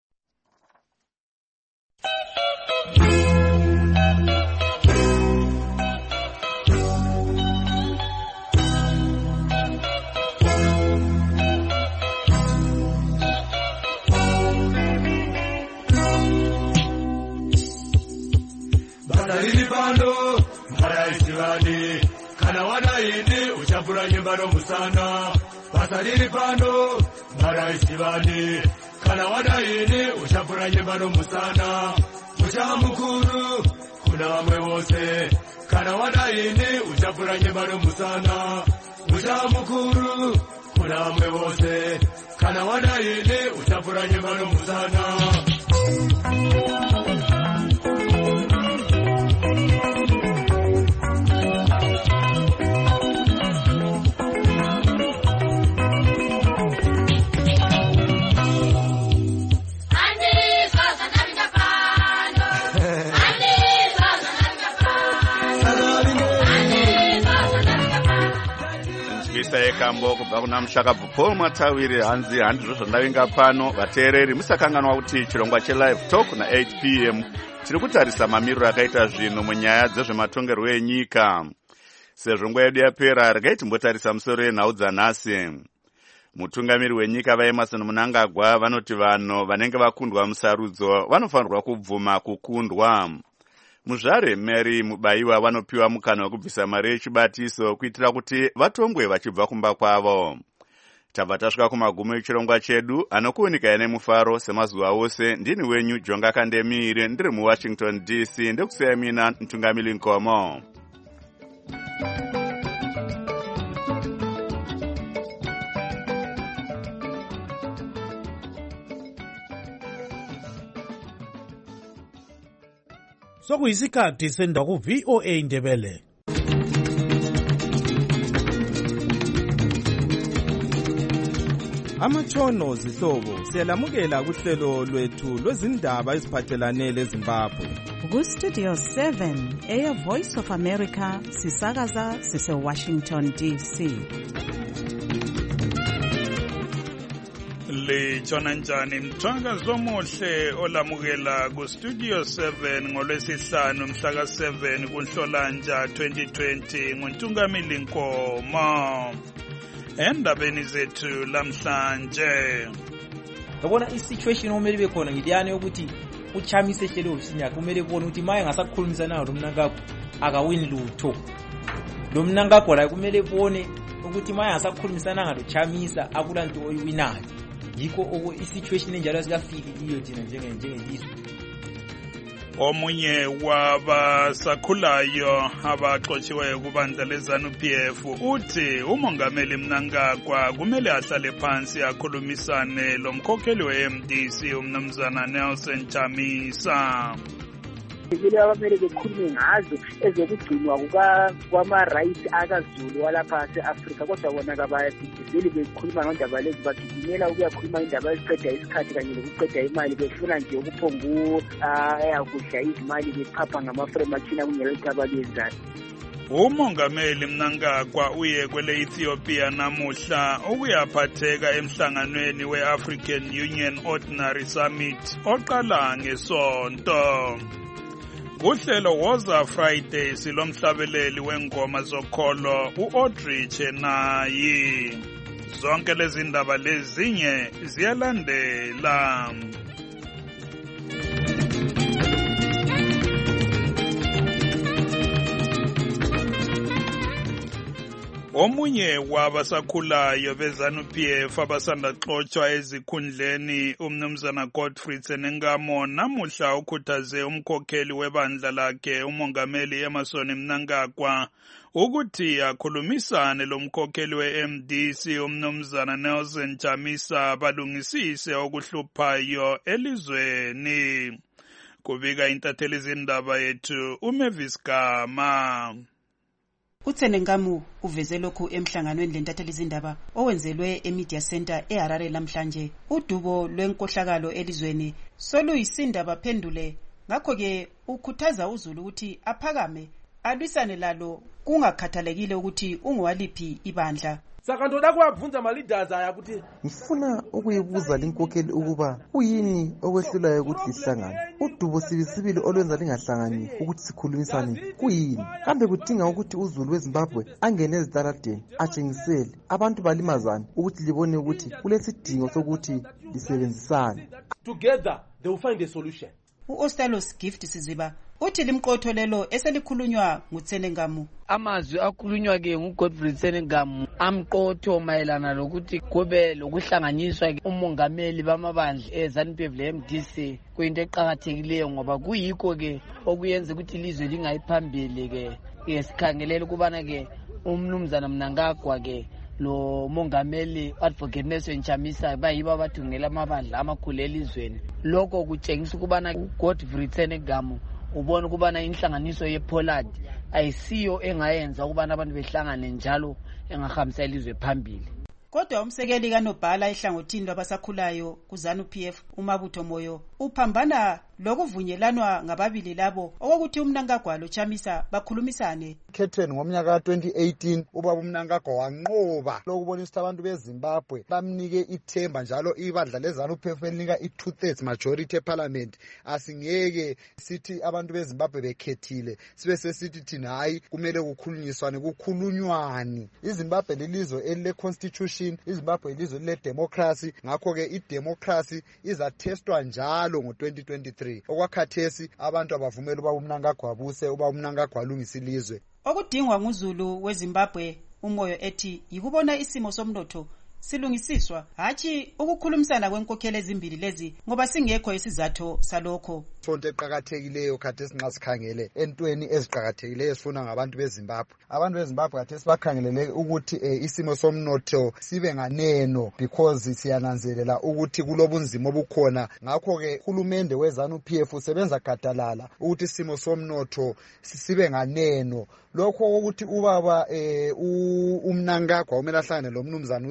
Speaker 19: Basarini pando, maraisivani, kana wadaini, uchapura nyembano musana. Basarini pando, maraisivani, kana wadaini, uchapura nyembano musana. Uchamukuru, kuna wamwe wose, kana wadaini, uchapura nyembano musana. Uchamukuru, kuna wamwe wose, kana wadaini, uchapura nyembano musana.
Speaker 1: Ekambo kubva kuna Mushakabvu Paul Matawiri hanzi handizvo zvandavinga pano. Vateereri musakanganwa kuti chirongwa chelive talk na eight p m tiri kutarisa mamiriro akaita zvinhu munyaya dzezvematongerwo enyika. Sezvo nguva yedu yapera regai timbotarisa musoro yenhau dzanhasi. Mutungamiri wenyika vaEmerson Mnangagwa vanoti vanhu vanenge vakundwa musarudzo vanofanirwa kubvuma kukundwa. Muzvare Mary Mubaiwa vanopiwa mukana wekubvisa mari yechibatiso kuitira kuti vatongwe vachibva kumba kwavo. Tabva tasvika kumagumo echirongwa chedu anokuunika nemufaro semazuva ose. Ndini wenyu Jonga Kandemire, ndiri muWashington D C, ndekusiya mina Ntungamili Nkomo.
Speaker 20: Sokuyisikhathi sendaba ku V O A Ndebele. amatshono zihlobo siyalamukela kuhlelo lwethu lwezindaba eziphathelane leZimbabwe.
Speaker 2: Ku-Studio seven, Air Voice of America, sisakaza sise-Washington D C.
Speaker 21: Litshona njani mthwakazi omuhle olamukela ku-Studio seven ngolwesihlanu mhla ka seven kuNhlolanja twenty twenty nguNtungamili Nkomo. Endabeni zethu lamhlanje,
Speaker 22: yabona i-situation okumele ibe khona ngiliyana yokuthi uChamisa ehlele ofisini yakhe kumele kubone ukuthi maye ngasakukhulumisana lo mnankakho akawini lutho. Lo mnankakho la kumele kubone ukuthi maye ngasakukhulumisana lo Chamisa akulanto oyiwinayo. Yikho i-situation enjalo sikafiki iyo thina njengelizwe.
Speaker 21: Omunye wabasakhulayo abaxotshiweyo kubandla leZANU-P F uthi umongameli Mnangagwa kumele ahlale phansi akhulumisane lomkhokheli we-M D C umnumzana Nelson Chamisa.
Speaker 23: Kumele abamele bekhulume ngazo ezokugcinwa kwama-rights akaZulu walapha ase-Afrika, kodwa bona kabayadidizeli bekhuluma ngendaba lezi, bagijimela ukuyakhuluma indaba eziqeda isikhathi kanye nokuqeda imali, befuna nje ukuphonguya kudla izimali bephapha ngamafremachina kungelokuthi ababenzayo.
Speaker 21: Umongameli Mnangagwa uye kwele Ethiopia namuhla ukuyaphatheka emhlanganweni we-African Union Ordinary Summit oqala ngesonto. Uhlelo Woza Friday silomhlabeleli wengoma zokholo uAudrey Chenayi. Zonke lezi ndaba lezinye ziyalandela. Omunye wabasakhulayo beZANU-P F abasanda xotshwa ezikhundleni umnumzana Godfrey Tsenengamo namuhla ukhuthaze umkhokheli webandla lakhe umongameli Emmerson Mnangagwa ukuthi akhulumisane lomkhokheli we-M D C umnumzana Nelson Chamisa balungisise okuhluphayo elizweni. Kubika intatheli zindaba yethu uMavis Gama.
Speaker 24: uTsenengamo uveze lokhu emhlanganweni lentatheli izindaba owenzelwe eMedia Center eHarare lamhlanje. Udubo lwenkohlakalo elizweni soluyisindaba phendule, ngakho ke ukhuthaza uZulu ukuthi aphakame alwisane lalo kungakhathalekile ukuthi ungowaliphi ibandla.
Speaker 5: Saka ndoda kwabvunza ma leaders aya kuti
Speaker 25: ngifuna ukuyibuza linkokheli ukuba kuyini okwehlulayo ukuthi lihlangane. Udubo sibisibili olwenza lingahlangani ukuthi sikhulumisane kuyini? Kambe kudinga ukuthi uZulu weZimbabwe angene ezitaradeni atshengisele abantu balimazana ukuthi libone ukuthi kulesidingo sokuthi lisebenzisane.
Speaker 5: Together they will find a solution.
Speaker 24: U-Ostalos Gift Siziba uthi limqotho lelo eselikhulunywa nguTsenengamo.
Speaker 26: Amazwi akhulunywa ke nguGodfrey Tsenengamo amqotho mayelana lokuthi kube lokuhlanganiswa umongameli bamabandla eZANU-P F le-M D C kuyinto eqhakathekileyo ngoba kuyikho ke okuyenza ukuthi ilizwe lingayiphambili ke esikhangelela ukubana ke umnumzana Mnangagwa ke lo mongameli Advocate Nelson Chamisa bayibo abathungela amabandla amakhulu elizweni. Lokho kutshengisa ukubana uGodfrey Tsenengamo ubona ukubana inhlanganiso yePollard ayisiyo engayenza ukubana abantu behlangane njalo engahambisa ilizwe phambili.
Speaker 24: Kodwa umsekeli kaNobhala ehlangothini lwabasakhulayo kuZANU-P F uMabutho Moyo uphambana lokuvunyelwanwa ngababili labo okokuthi uMnangagwa loChamisa bakhulumisane.
Speaker 27: Catherine ngomnyaka ka twenty eighteen ubaba uMnangagwa wanqoba lokubonisa abantu beZimbabwe bamnike ithemba njalo ibandla leZANU-P F elinika i-two thirds majority eParliament. Asingeke sithi abantu beZimbabwe bekhethile sibe sesithi thina hayi kumele kukhulunyiswane kukhulunywani. iZimbabwe lelizwe elile constitution, iZimbabwe ilizwe lile democracy, ngakho ke idemocracy izatestwa njalo ngo twenty twenty-three. Okwakhathesi abantu abavumela uba uMnangagwa abuse uba uMnangagwa alungisa ilizwe.
Speaker 24: Okudingwa nguZulu weZimbabwe uMoyo ethi yikubona isimo somnotho silungisiswa hathi ukukhulumisana kwenkokheli ezimbili lezi ngoba singekho isizathu salokho.
Speaker 27: Sonto eqhakathekileyo khathesi nxa sikhangele entweni eziqhakathekileyo esifuna ngabantu beZimbabwe. Abantu beZimbabwe khathesi bakhangelele ukuthi eh, isimo somnotho sibe nganeno because siyananzelela ukuthi kulobunzima obukhona. Ngakho ke uhulumende weZANU-P F usebenza gadalala ukuthi isimo somnotho sibe nganeno. Lokho ukuthi ubaba eh, uMnangagwa umele ahlangane lo mnumzana uChamisa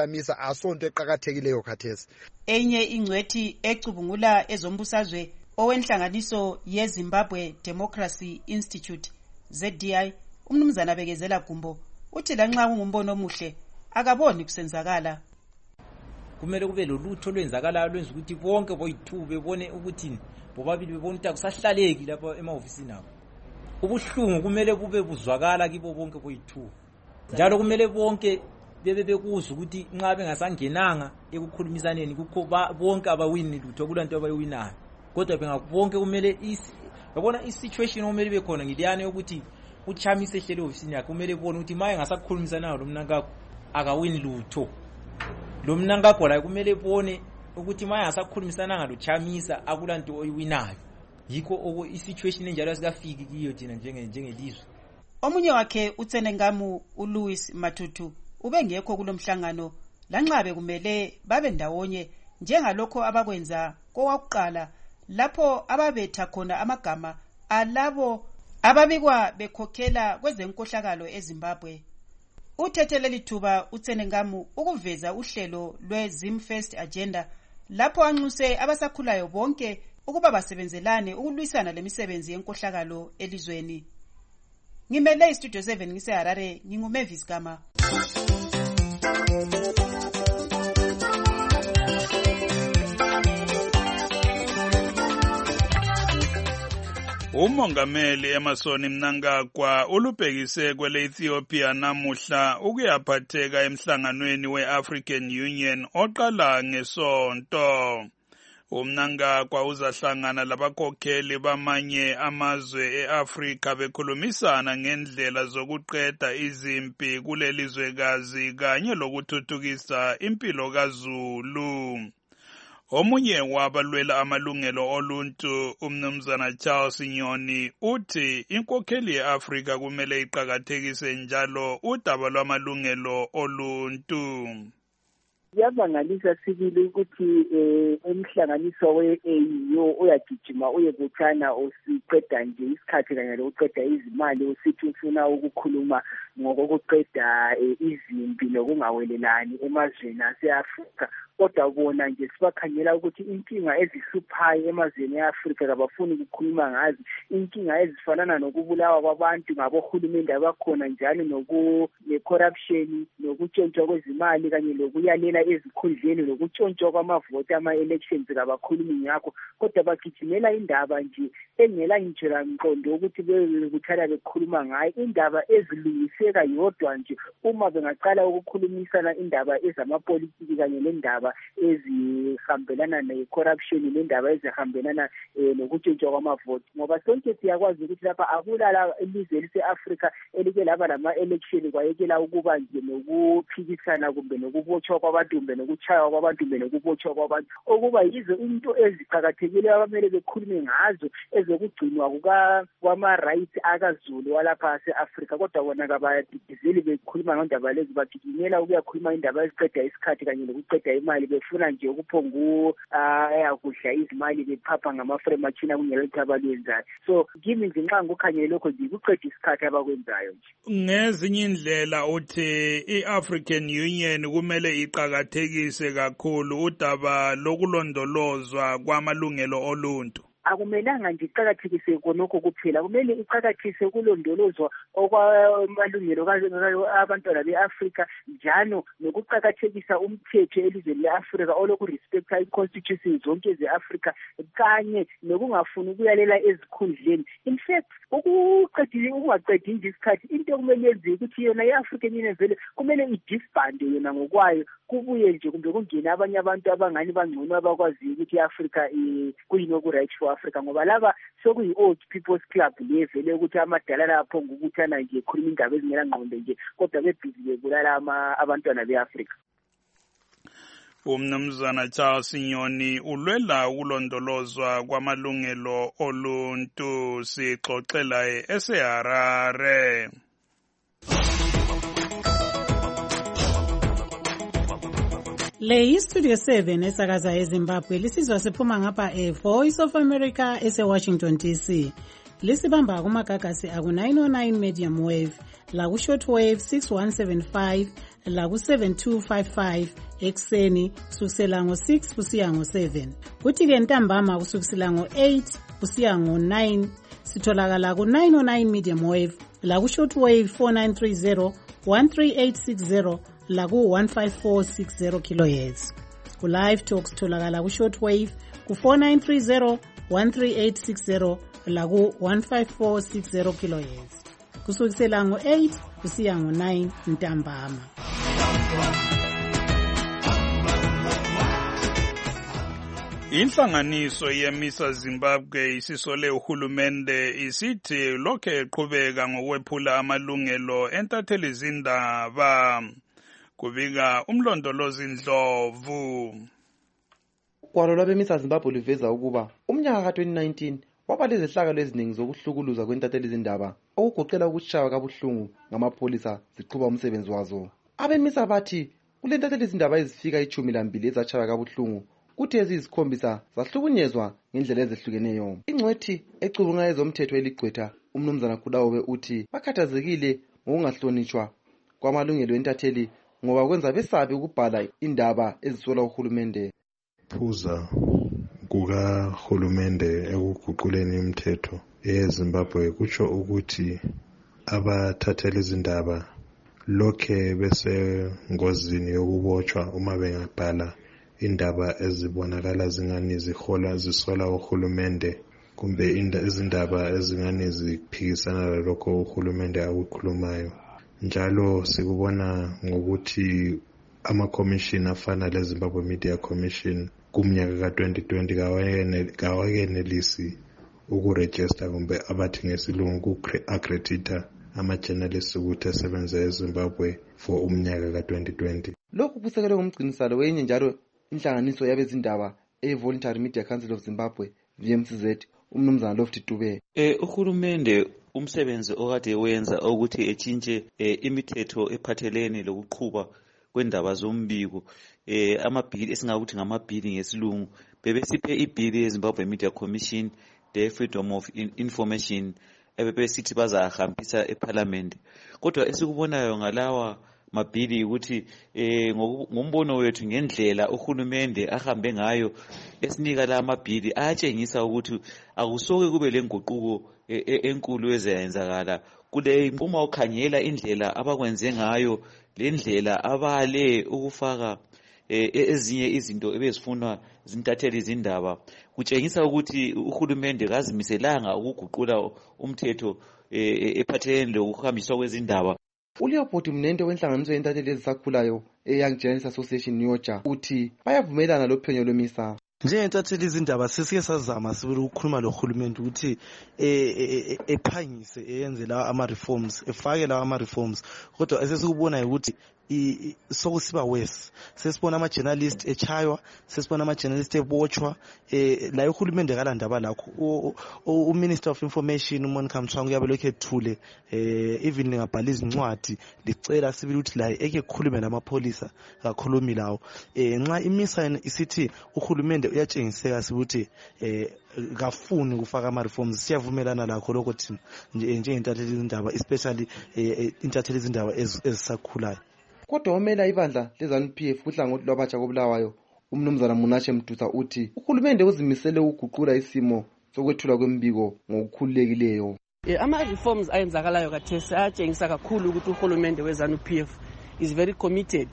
Speaker 27: ukuchamisa asonto eqakathekileyo khathesi.
Speaker 24: Enye ingcwethi ecubungula ezombusazwe owenhlanganiso yeZimbabwe Democracy Institute Z D I umnumzana Bekezela Gumbo uthi lanxa kungumbono omuhle akaboni kusenzakala.
Speaker 22: Kumele kube lolutho lwenzakalayo lwenza ukuthi bonke boyithu bebone ukuthi bobabili bebona ukuthi akusahlaleki lapha emahofisini abo. Ubuhlungu kumele bube buzwakala kibo bonke boyithu. Njalo kumele bonke bebe bekuzwa ukuthi nxa bengasangenanga ekukhulumisaneni kukho bonke abawini lutho kulanto abayiwinayo. Kodwa bengakubonke kumele yabona isituation kumele bekhona ngiliyane ukuthi uchamise ehlele ofisini yakhe kumele ubone ukuthi maye ngasakukhulumisana lo mnankakho akawini lutho. Lo mnankakho la kumele ubone ukuthi maye ngasakukhulumisana ngalo chamisa akulanto oyiwinayo. Yikho oko isituation enjalo asikafiki kiyo thina njenge njengelizwe.
Speaker 24: Omunye wakhe uTsenengamu uLouis Matutu ubengekho kulomhlangano lanxa bekumele babe ndawonye njengalokho abakwenza kowakuqala lapho ababetha khona amagama alabo ababikwa bekhokhela kwezenkohlakalo eZimbabwe. Uthetheleli thuba uTsenengamu ukuveza uhlelo lweZimfirst agenda lapho anxuse abasakhulayo bonke ukuba basebenzelane ukulwisana lemisebenzi yenkohlakalo elizweni. Ngimele iStudio seven ngise Harare nginguMavis Gama.
Speaker 21: Umongameli Emmerson Mnangagwa ulubhekise kwele Ethiopia namuhla ukuyaphatheka emhlanganweni we-African Union oqala ngesonto. UMnangagwa uzahlangana labakhokheli bamanye amazwe eAfrika bekhulumisana ngendlela zokuqeda izimpi kulelizwekazi kanye lokuthuthukisa impilo kaZulu. Omunye wabalwela amalungelo oluntu umnumzana Charles Nyoni uthi inkokheli yeAfrika kumele iqhakathekise njalo udaba lwamalungelo oluntu.
Speaker 23: Yabangalisa sibili ukuthi emhlanganiso we-A U uyagijima uyebuthana usiqeda nje isikhathi kanye lokuqeda izimali usithi ufuna ukukhuluma ngokuqeda izimpi nokungawelelani emazweni ase-Afrika. Kodwa bona nje sibakhangela ukuthi inkinga ezihluphayo emazweni e-Afrika kabafuni ukukhuluma ngazo, inkinga ezifanana nokubulawa kwabantu ngabohulumende abakhona njalo noku-corruption nokutshontshwa kwezimali kanye lokuyalela ezikhundleni nokutshontshwa kwamavoti ama-elections kabakhulumi ngakho. Kodwa bagijimela indaba nje engela ngitshela mqondo ukuthi bebuthana bekhuluma ngayo, indaba ezilungiseka yodwa nje uma bengaqala ukukhulumisana indaba ezamapolitiki kanye nendaba ezihambelana ne-corruption nendaba ezihambelana nokutshintshwa kwamavoti. Ngoba sonke siyakwazi ukuthi lapha akulala ilizwe lise-Afrika elike laba lama-election kwayekela ukuba nje nokuphikisana kumbe nokubotshwa kwabantu kumbe nokuchaywa kwabantu kumbe nokubotshwa kwabantu, okuba yizo into eziqakathekileyo abamele bekhulume ngazo ezokugcinwa kwama-rights akaZulu walapha ase-Afrika. Kodwa bona kabayadidizeli bekhuluma ngendaba lezi, bagijimela ukuyakhuluma indaba eziqeda isikhathi kanye nokuqeda imali, befuna nje ukuphongu ayakudla izimali bephapha ngamafremachina kungelokho abalwenzayo. So kimi nje nxa ngukhangele lokho nje kuqeda isikhathi abakwenzayo nje.
Speaker 21: Ngezinye indlela uthi i-African Union kumele iqhakathekise kakhulu udaba lokulondolozwa kwamalungelo oluntu.
Speaker 23: Akumelanga nje iqhakathekise konokho kuphela, kumele iqhakathise ukulondolozwa okwamalungelo abantwana be-Afrika njalo nokuqhakathekisa umthetho elizweni le-Afrika olokurespecta i-constitution zonke ze-Afrika kanye nokungafuni ukuyalela ezikhundleni. In fact ukuqedile ukungaqedi nje isikhathi into okumele yenziwe ukuthi yona i-African Union vele kumele idisbande yona ngokwayo, kubuye nje kumbe kungene abanye abantu abangani bangcono abakwaziyo ukuthi i-Afrika kuyini oku-right for Africa, ngoba laba sokuyi-old people's club le vele ukuthi amadala lapho ngokuthana nje khuluma indaba ezingela ngqondo nje kodwa bebhizi bebulala abantwana be-Afrika.
Speaker 21: Umnumzana Charles Nyoni ulwela ukulondolozwa kwamalungelo oluntu. Sixoxela eseHarare.
Speaker 4: Le iStudio seven esakaza eZimbabwe lisizwa siphuma ngapha eVoice of America ese-Washington D C. Lisibamba kumagagasi aku nine oh nine medium wave, la ku short wave six one seven five laku seven two five five ekuseni kusukisela ngo six kusiya ngo seven. Kuthi-ke ntambama kusukisela ngo eight kusiya ngo nine sitholakala ku nine oh nine medium wave, laku short wave four nine three zero one three eight six zero laku one five four six zero kilohertz. Ku live talk sitholakala ku short wave ku four nine three zero one three eight six zero laku one five four six zero kilohertz. Kusukisela ngo eight kusiya ngo nine ntambama.
Speaker 21: Inhlanganiso yemisa Zimbabwe isisole uhulumende isithi lokho eqhubeka ngokwephula amalungelo entatheli zindaba, kubika umlondolozi Ndlovu.
Speaker 25: Ukwalo lwabemisa Zimbabwe luveza ukuba umnyaka ka twenty nineteen waba lezehlakalo eziningi zokuhlukuluza kwentatheli zindaba okugoqela ukushaywa kabuhlungu ngamapholisa ziqhuba umsebenzi wazo. Abemisa bathi kule ntatheli zindaba ezifika ichumi lambili ezashaywa kabuhlungu kuthi eziyisikhombisa zahlukunyezwa ngendlela ezehlukeneyo. Ingcwethi ecubunga ezomthetho eligqwetha umnumzana Kudawobe uthi bakhathazekile ngokungahlonitshwa kwamalungelo entatheli ngoba kwenza besabe ukubhala indaba ezisola uhulumende.
Speaker 6: Phuza kukahulumende ekuguquleni imithetho eZimbabwe kutsho ukuthi abathatheli izindaba lokhe bese ngozini yokubotshwa uma bengabhala indaba ezibonakala zingani zihola zisola uhulumende kumbe izindaba ezingani ziphikisana lalokho uhulumende akukhulumayo. Njalo sikubona ngokuthi ama-commission afana leZimbabwe Media Commission kumnyaka ka twenty twenty kawakenelisi ukurejista kumbe abathi ngesilungu ku-accredita ama-journalists ukuthi asebenza eZimbabwe for umnyaka ka twenty twenty.
Speaker 25: Lokhu kusekelwe ngumgcinisalo wenye njalo inhlanganiso yabezindaba e-Voluntary Media Council of Zimbabwe V M C Z umnumzana Lofty Dube.
Speaker 7: Eh uhulumende umsebenzi okade wenza ukuthi etshintshe imithetho ephathelene lokuqhuba kwendaba zombiko, eh amabhili esingakuthi ngamabhili ngesilungu bebesiphe ibhili yeZimbabwe Media Commission the Freedom of Information ebebesithi bazahambisa eParliament. Kodwa esikubonayo ngalawa mabhili ukuthi eh ngombono wethu ngendlela uhulumende ahambe ngayo esinika la mabhili ayatshengisa ukuthi akusoke kube lenguquko enkulu ezayenzakala kule. Uma ukhangela indlela abakwenze ngayo lendlela abale ukufaka ezinye izinto ebezifunwa zintatheli izindaba kutshengisa ukuthi uhulumende kazimiselanga ukuguqula umthetho ephathelene lokuhambiswa kwezindaba.
Speaker 25: uLeopold Mnente wenhlanganiso yentatheli ezisakhulayo eYoung Journalists Association Nyoja uthi bayavumelana lophenyo lwemisa.
Speaker 8: Njengentatheli izindaba sesike sazama sibule ukukhuluma lohulumende ukuthi ephangise eyenze lawa ama reforms efake lawa ama reforms, kodwa esesikubona ukuthi sokusiba worse. Sesibona ama journalists echaywa, sesibona ama journalists ebotshwa, eh la uhulumende kalandaba lakho. U Minister of Information uMonica Mthwangu yabe lokho ethule eh even ngabhala izincwadi licela sibili ukuthi la eke khulume namapholisa kakhulumi lawo. Eh nxa imisa isithi uhulumende uyatshengiseka sibuthi eh kafuni kufaka ama reforms, siyavumelana lakho lokho thina njengentatheli izindaba especially intatheli izindaba ezisakhulayo.
Speaker 25: Kodwa omela ibandla leZANU P F kuhlangothi lwabatsha kobulawayo umnumzana Munashe Mdusa uthi uhulumende uzimisele ukuguqula isimo sokwethula kwembiko ngokukhululekileyo.
Speaker 9: Ama reforms ayenzakalayo kathesi ayatshengisa kakhulu ukuthi uhulumende weZANU P F is very committed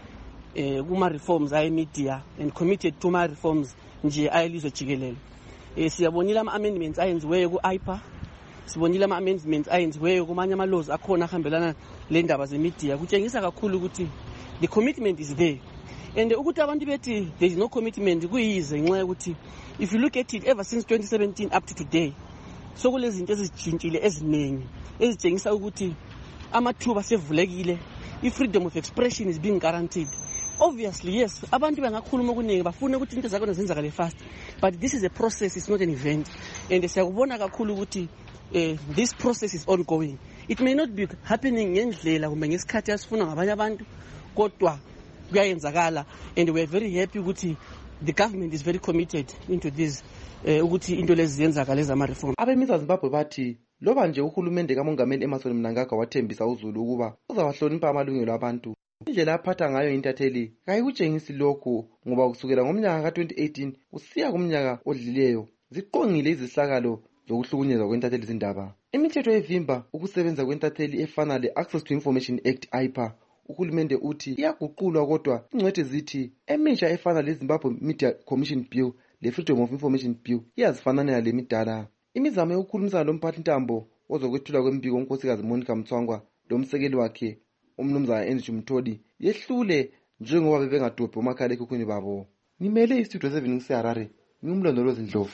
Speaker 9: eh kuma reforms ay media and committed to ma reforms nje ayelizwe jikelele. Eh siyabonile ama amendments ayenziwe ku I P A, sibonile ama amendments ayenziwe kumanye ama laws akhona ahambelana le ndaba zemedia, kutshengisa kakhulu ukuthi the commitment is there. And ukuthi abantu bethi there is no commitment kuyize nxa ukuthi if you look at it ever since twenty seventeen up to today so kulezinto ezijintshile eziningi ezitshengisa ukuthi amathuba sevulekile, i-freedom of expression is being guaranteed. Obviously yes, abantu bengakhuluma okuningi bafuna ukuthi into zakho zenzakale fast, but this is a process, it's not an event. And siyakubona kakhulu ukuthi uh, this process is ongoing. It may not be happening ngendlela kumbe ngesikhathi asifuna ngabanye abantu, kodwa kuyayenzakala, and we are very happy ukuthi the government is very committed into this uh, ukuthi into lezi ziyenzakala ezama reform.
Speaker 25: Abemisa Zimbabwe bathi loba nje uhulumende kamongameli Emmerson Mnangagwa wathembisa uZulu ukuba uzawahlonipha amalungelo abantu, indlela aphatha ngayo intatheli kayikutshengisi lokhu, ngoba kusukela ngomnyaka ka twenty eighteen kusiya kumnyaka odlileyo ziqongile izihlakalo zokuhlukunyezwa kwentatheli zindaba. Imithetho evimba ukusebenza kwentatheli efana le-Access to Information Act I P A uhulumende uthi iyaguqulwa, kodwa ingcwethi zithi emitsha efana le-Zimbabwe Media Commission Bill le-Freedom of Information Bill iyazifananela le midala. Imizamo yokukhulumisana lomphathi ntambo ozokwethula kwembiko unkosikazi Monica Mtswangwa lomsekeli wakhe umnumzana Andrew Mthodi yehlule njengoba bebengadobhi omakhala ekhukhwini babo. Ngimele istudio seven ngiseHarare, ngumlondolozi Ndlovu.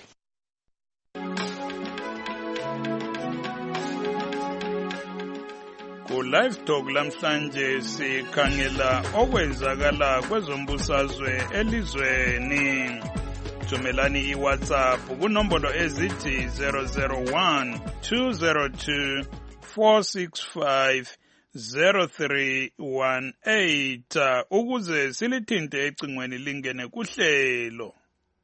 Speaker 21: Ku-Live Talk lamhlanje sikhangela okwenzakala kwezombusazwe elizweni. Thumelani iWhatsApp kunombolo ezithi zero zero one two zero two four six five zero three one eight ukuze silithinte ecingweni lingene kuhlelo.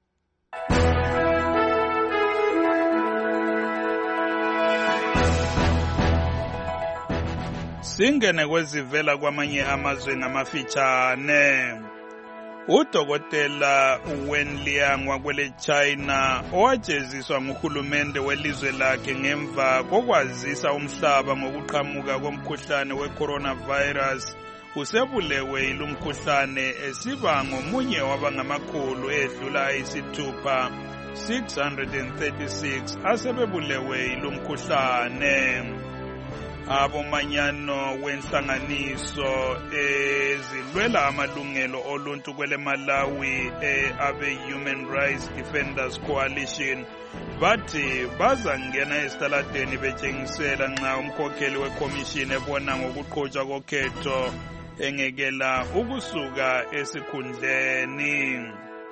Speaker 21: Singene kwezivela kwamanye amazwe ngamafitshane. Udokotela Wen Liang wakwele China owajeziswa nguhulumende welizwe lakhe ngemva kokwazisa umhlaba ngokuqhamuka komkhuhlane we-coronavirus usebulewe ilumkhuhlane esiba ngomunye wabangamakhulu edlula ayisithupha six hundred thirty-six asebebulewe ilumkhuhlane. Abomanyano wenhlanganiso ezilwela amalungelo oluntu kwele Malawi abe Human Rights Defenders Coalition bathi bazangena esitaladeni betshengisela nxa umkhokheli wekomishini ebona ngokuqhutshwa kokhetho engekela ukusuka esikhundleni.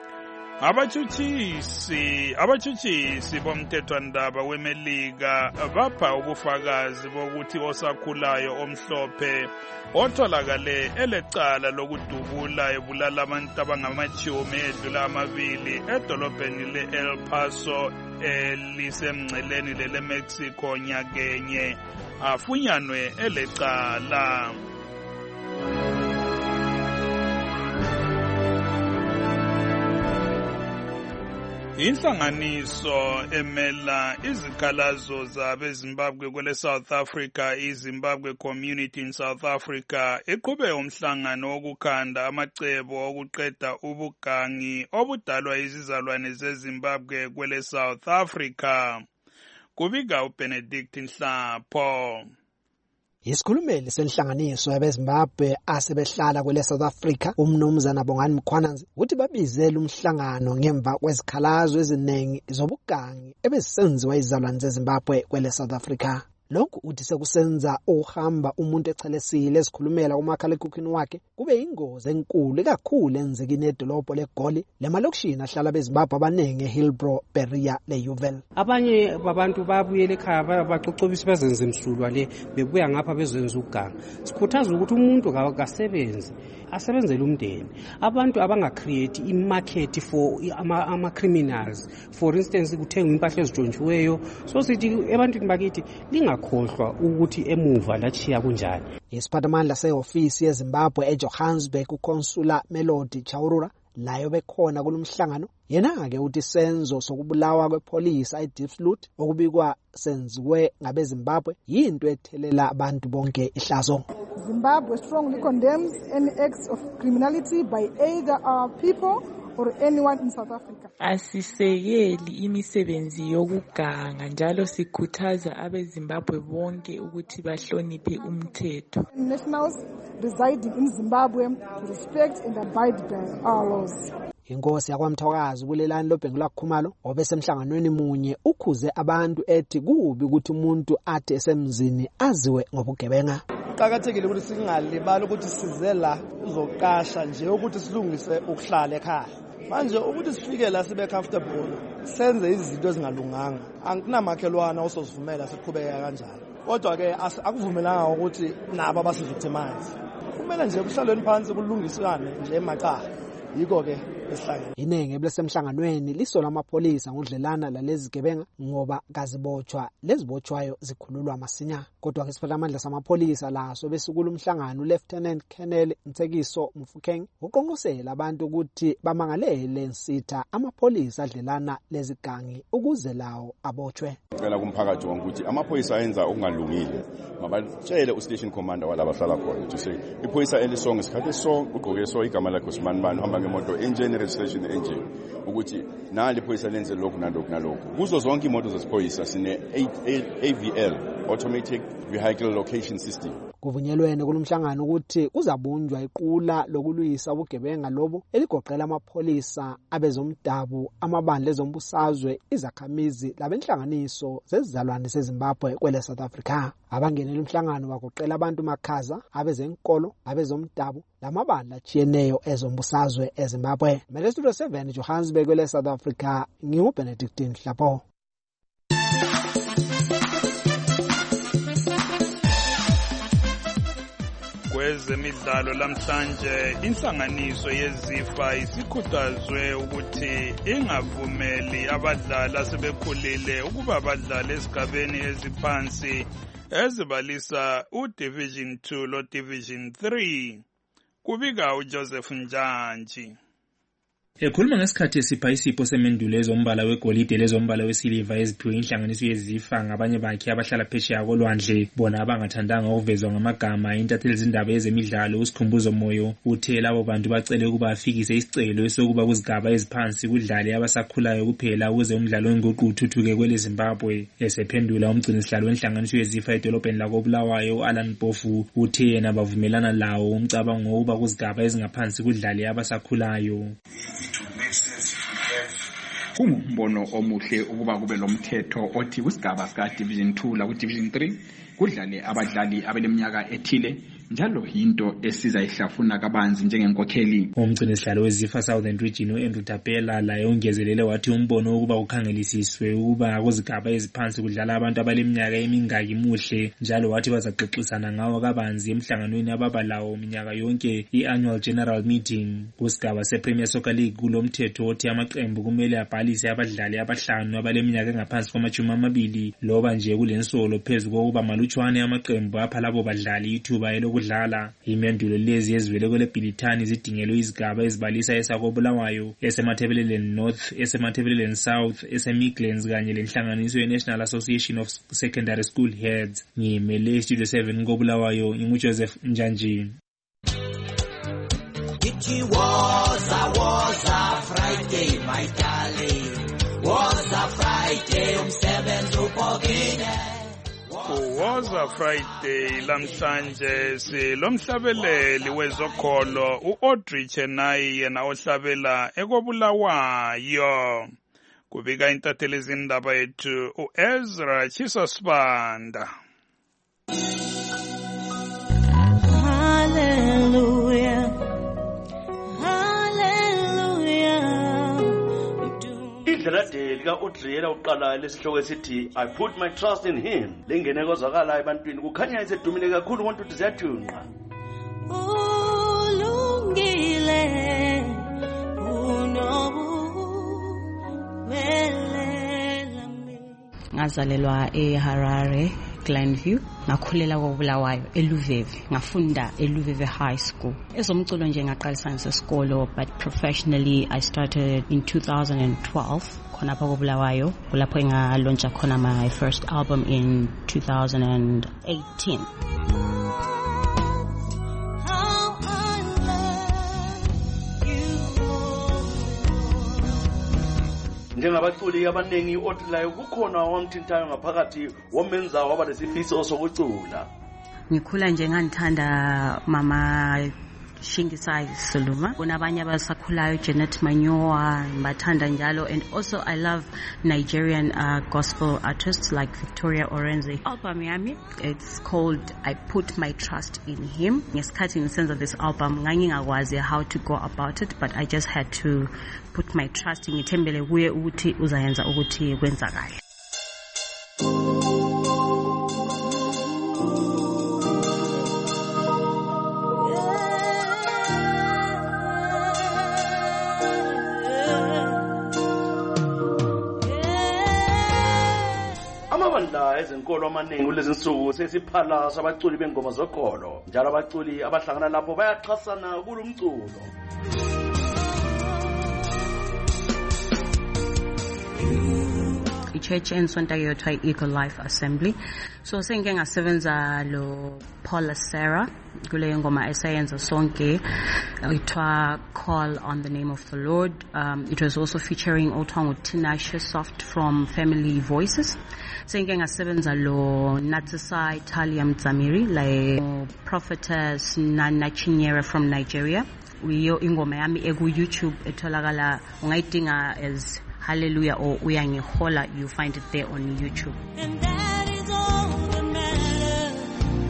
Speaker 21: Abachuchisi abachuchisi bomthethwandaba weMelika bapha ubufakazi bokuthi osakhulayo omhlophe otholakale elecala lokudubula ebulala abantu abangamachumi edlula amabili edolobheni le-El Paso elisemngceleni lele-Mexico nyakenye afunyanwe elecala. Inhlanganiso emela izikhalazo zabeZimbabwe kwele South Africa, iZimbabwe Community in South Africa iqhube umhlangano wokukhanda amacebo okuqeda ubugangi obudalwa izizalwane zeZimbabwe kwele South Africa. Kubika uBenedict Nhlapho.
Speaker 3: Isikhulumeli senhlanganiso yabeZimbabwe asebehlala kwele South Africa umnumzana Bongani Mkhwananzi uthi babizela umhlangano ngemva kwezikhalazo eziningi zobugangi ebesenziwa izizalwane zeZimbabwe kwele South Africa. Lokhu uthi sekusenza uhamba umuntu echelesile esikhulumela kumakhalekhukhwini wakhe kube ingozi enkulu kakhulu enzekini edolobho leGoli lemalokishini ahlala beZimbabwe abaningi eHillbrow, Berea leUville.
Speaker 10: Abanye babantu babuyele ekhaya bacocobisa bazenze imsulwa le bebuya ngapha bezenza uganga. Sikhuthaza ukuthi umuntu akasebenze asebenzele umndeni. Abantu abanga create imarket for ama, ama criminals, for instance kuthenga impahla ezidontshiweyo, so sithi ebantwini bakithi lingakhohlwa ukuthi emuva lachiya kunjani.
Speaker 3: Isiphathamandla seofisi yeZimbabwe eJohannesburg uConsula Melody Chaurura layo bekhona kulomhlangano yena ke uthi senzo sokubulawa kwepolice iDeepsloot okubikwa senziwe ngabeZimbabwe yinto ethelela abantu bonke ihlazo.
Speaker 11: Zimbabwe strongly condemns any acts of criminality by either our people or anyone in South Africa.
Speaker 12: Asisekeli imisebenzi yokuganga njalo sikhuthaza abeZimbabwe bonke ukuthi bahloniphe umthetho.
Speaker 11: Nationals residing in Zimbabwe to respect and abide by our laws.
Speaker 3: Inkosi yakwaMthokazi kulelani lobhengu laKhumalo obesemhlanganweni munye ukhuze abantu ethi kubi ukuthi umuntu athi esemzini aziwe ngobugebenga.
Speaker 13: Kuqakathekile ukuthi singalibali ukuthi size la uzoqasha nje ukuthi silungise ukuhlala ekhaya. Manje ukuthi sifike la sibe comfortable senze izinto ezingalunganga anginamakhelwana osozivumela siqhubeka kanjalo. Kodwa ke akuvumelanga ukuthi nabo abasivictimize. Kumele nje kuhlalweni phansi kulungiswane nje emaqala yiko-ke esihlangene.
Speaker 3: Iningi ebelesemhlanganweni lisola amapholisa ngudlelana lalezi gebenga ngoba kazibotshwa lezibotshwayo zikhululwa masinya. Kodwa ke isiphathamandla samapholisa laso besikula umhlangano uLieutenant Colonel Nthekiso Mofokeng uqonqosela abantu ukuthi bamangalele nsitha amapholisa adlelana lezigangi ukuze lawo abotshwe.
Speaker 1: Ngicela kumphakathi wonke ukuthi amapholisa ayenza okungalungile mabatshele ustation commander walaba hlala khona ukuthi say ipholisa elisonke isikhathi so ugqoke so igama lakhe uSimani bani uhamba ngemoto engine registration engine ukuthi nali ipholisa lenze lokhu nalokhu nalokhu. Kuzo zonke imoto zesipholisa sine A V L automatic vehicle location system.
Speaker 3: Kuvunyelwene kulomhlangano ukuthi uzabunjwa iqula lokulwisa ubugebenga lobo eligoqela amapholisa abezomdabu amabandla ezombusazwe izakhamizi labenhlanganiso zezizalwane seZimbabwe kwele South Africa. Abangenela umhlangano bagoqela abantu makhaza abezenkolo abezomdabu lamabandla achiyeneyo ezombusazwe eZimbabwe. Mele Studio seven Johannesburg kwele South Africa ngingu Benedictine Hlapo.
Speaker 21: Kwezemidlalo lamhlanje inhlanganiso yeZIFA isikhuthazwe ukuthi ingavumeli abadlali asebekhulile ukuba abadlali esigabeni eziphansi ezibalisa uDivision two lo Division three. Kubika uJoseph Njanji.
Speaker 14: Ekhuluma ngesikhathi esipha isipho semendulo ezombala wegolide lezombala wesiliva eziphiwe inhlanganiso yeZIFA ngabanye bakhe abahlala phesheya kolwandle bona abangathandanga ukuvezwa ngamagama intatheli zindaba ezemidlalo uSikhumbuzo Moyo uthe labo bantu bacele ukuba afikise isicelo esokuba kuzigaba eziphansi kudlale abasakhulayo kuphela ukuze umdlalo wenguqu uthuthuke kwele Zimbabwe. Esephendula umgcinisihlalo wenhlanganiso yeZIFA edolobheni lakoBulawayo uAlan Bofu uthe yena bavumelana lawo umcabango wokuba kuzigaba ezingaphansi kudlale abasakhulayo.
Speaker 15: Kungumbono omuhle ukuba kube lomthetho othi kusigaba sika Division two la ku Division three kudlale abadlali abeleminyaka ethile njalo into esiza ihlafuna kabanzi njengenkokheli.
Speaker 14: Umgcinisihlalo weZIFA Southern Region uAndrew Tapela laye ungezelele wathi umbono ukuba ukhangelisiswe ukuba kuzigaba eziphansi kudlala abantu abaleminyaka emingaki muhle njalo wathi bazaxoxisana ngawo kabanzi emhlanganweni ababalawo minyaka yonke iannual general meeting. Kusigaba sePremier Soccer League kulomthetho othi amaqembu kumele abhalise abadlali abahlanu abaleminyaka engaphansi kwamajumi amabili loba nje kulensolo phezulu kokuba malutshwane amaqembu apha labo badlali ithuba elo kudlala. Imendulo lezi ezivele kwele Bhilithani zidingelwe izigaba ezibalisa esakoBulawayo esemathebeleleni North esemathebeleleni South eseMidlands kanye lenhlanganiso yeNational Association of Secondary School Heads. Ngimele Studio seven koBulawayo nginguJoseph Njanji.
Speaker 16: It was a was a Friday my darling was a Friday umsebenzi upokile.
Speaker 21: Kuwoza Friday lamhlanje silomhlabeleli wezokholo uAudrey Chenai yena ohlabela ekobulawayo. Kubika intatheli zindaba yethu uEzra Chisosbanda.
Speaker 16: Hallelujah.
Speaker 17: Idlelade lika Audrey yena uqala lesihloko esithi I put my trust in him lengene kozwakala ebantwini kukhanya isedumile kakhulu ngonto ukuthi ziyathunqa.
Speaker 16: Ulungile unobumelela mi.
Speaker 18: Ngazalelwa eHarare Glenview ngakhulela koBulawayo eLuveve ngafunda eLuveve High School. Ezomculo nje ngaqalisa ngesikolo but professionally I started in two thousand twelve khona lapha koBulawayo kulapho ngalauncha khona my first album in two thousand eighteen.
Speaker 17: Njengabaculi abanengi otilayo kukhona wamthintayo ngaphakathi wamenza waba lesifiso sokucula.
Speaker 18: Ngikhula nje ngandithanda mama Shingisai Soluma kunabanye abasakhulayo Janet Manyoa bathanda njalo, and also I love Nigerian uh, gospel artists like Victoria Orenze. Album yami it's called I Put My Trust in Him. Ngesikhathi ngisenza this album ngangingakwazi how to go about it, but I just had to put my trust ngithembele kuye ukuthi uzayenza ukuthi kwenzakala.
Speaker 17: amandla ezenkolo amaningi kulezi nsuku sesiphala sabaculi bengoma zokholo njalo abaculi abahlangana lapho bayaxhasana kulumculo.
Speaker 18: I-church ensonta yothiwa i-Eagle Life Assembly. So sengike ngasebenza lo Paula Sarah kule ngoma esayenza sonke ithiwa Call on the Name of the Lord. Um, it was also featuring othiwa Tinashe Soft from Family Voices. Sengike ngasebenza lo Natsisa Italia Mzamiri like Prophetess Nana Chinyere from Nigeria. Uyo ingoma yami eku YouTube etholakala ungayidinga as Hallelujah or Uyangihola, you find it there on YouTube.
Speaker 16: And that is all that matters.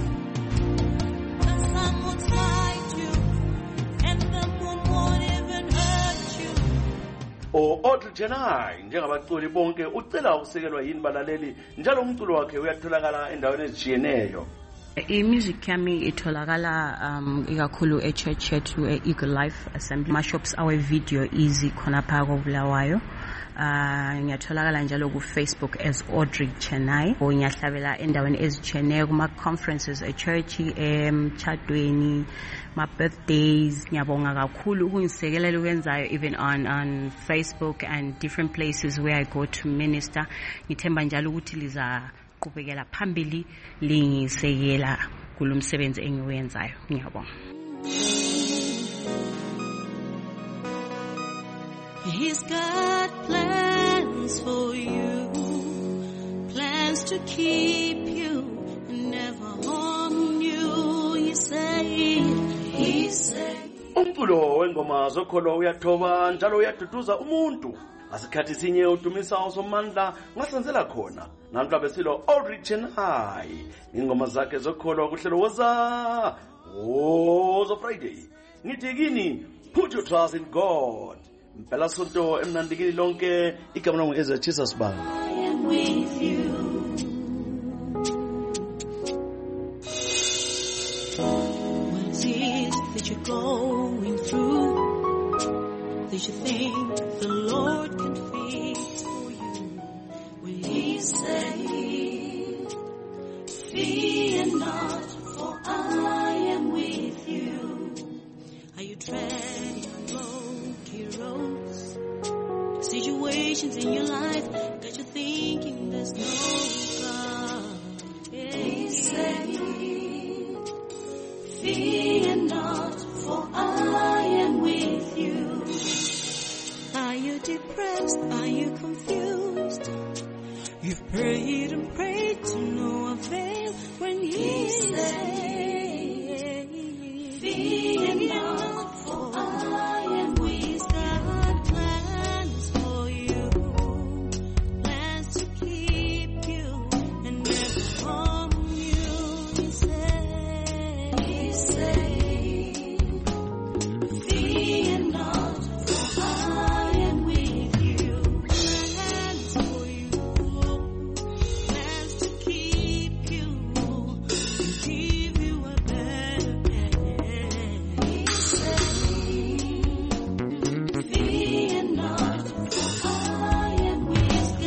Speaker 16: The sun won't fight you, and the moon won't even hurt you.
Speaker 17: O Audrey Chenay njengabaculi bonke ucela ukusekelwa yini balaleli njalo umculo wakhe uyatholakala endaweni ezitshiyeneyo.
Speaker 18: I-music yami itholakala um ikakhulu e-church yethu e-Eagle Life Assembly. Ma-shops awe video easy khona phaka koBulawayo. Uh, ngiyatholakala njalo ku Facebook as Audrey Chenay. O ngiyahlabela endaweni ezitshiyeneyo kuma conferences e church, emchadweni, ma birthdays. Ngiyabonga kakhulu ukungisekelela ukwenzayo even on on Facebook and different places where I go to minister. Ngithemba njalo ukuthi liza qhubekela phambili lingisekela kulomsebenzi engiwenzayo. Ngiyabonga.
Speaker 16: He's got plans for you, plans to keep you and never harm you. He said, he said.
Speaker 17: Umculo wengoma zokholo uyathoba njalo uyaduduza umuntu. Asikhathi sinye udumisa usomandla ngasenzela khona. Namhla abesilo Audrey Chenay. Ingoma zakhe zokholo kuhlelo woza. Woza Friday. Ngithi kini, put your trust in God. Mpela sonto emnandikini lonke igama langu Ezra Jesus Bang.
Speaker 16: I am with you. What is that you're going through? Did you think the Lord can fix for you? Will He say, fear not, for I am with you. Are you treading rocky roads? Situations in your life got you thinking there's no God. He said, fear not, for I am with you. Are you depressed? Are you confused? You've prayed and prayed to no avail when He said, fear not, for I am with you. He's got plans for you, plans to keep you and never harm you. He said, He said, fear not, for I am with you. Plans for you, plans to keep you and give you a better day. He said, fear not, for I am with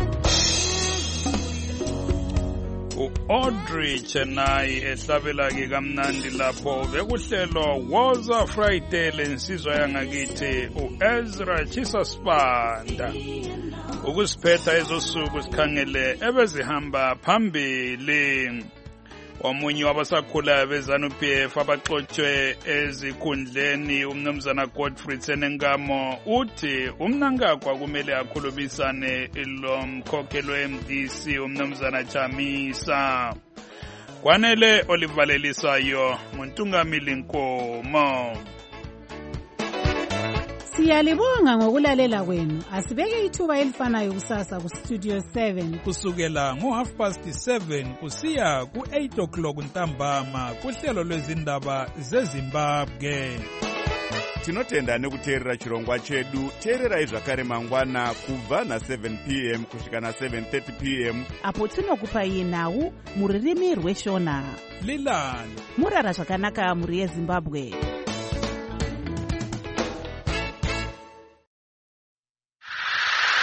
Speaker 16: God.
Speaker 21: U-Audrey Chenay ehlabela ke kamnandi lapho bekuhlelo Woza Friday lensizwa yangakithi uEzra Chisasibanda. Ukusiphetha ezosuku sikhangele ebezihamba phambili. Omunye wabasakhulayo beZanu-P F abaxotshwe ezikhundleni umnumzana Godfrey Tsenengamo uthi umnankagwa kumele akhulumisane lomkhokheli we-M D C umnumzana Chamisa. Kwanele olivalelisayo nguNtungamili Nkomo.
Speaker 4: Siyalibonga ngokulalela kwenu. Asibeke ithuba elifanayo kusasa ku Studio seven.
Speaker 21: Kusukela ngo half past seven kusiya ku eight o'clock ntambama kuhlelo lwezindaba zeZimbabwe.
Speaker 1: Tinotenda nekuteerera chirongwa chedu. Teererai zvakare mangwana kubva na seven p m kusvika na seven thirty p m
Speaker 2: apo tinokupai nhau muririmi rweshona.
Speaker 21: Lilani
Speaker 2: murara zvakanaka muri yeZimbabwe.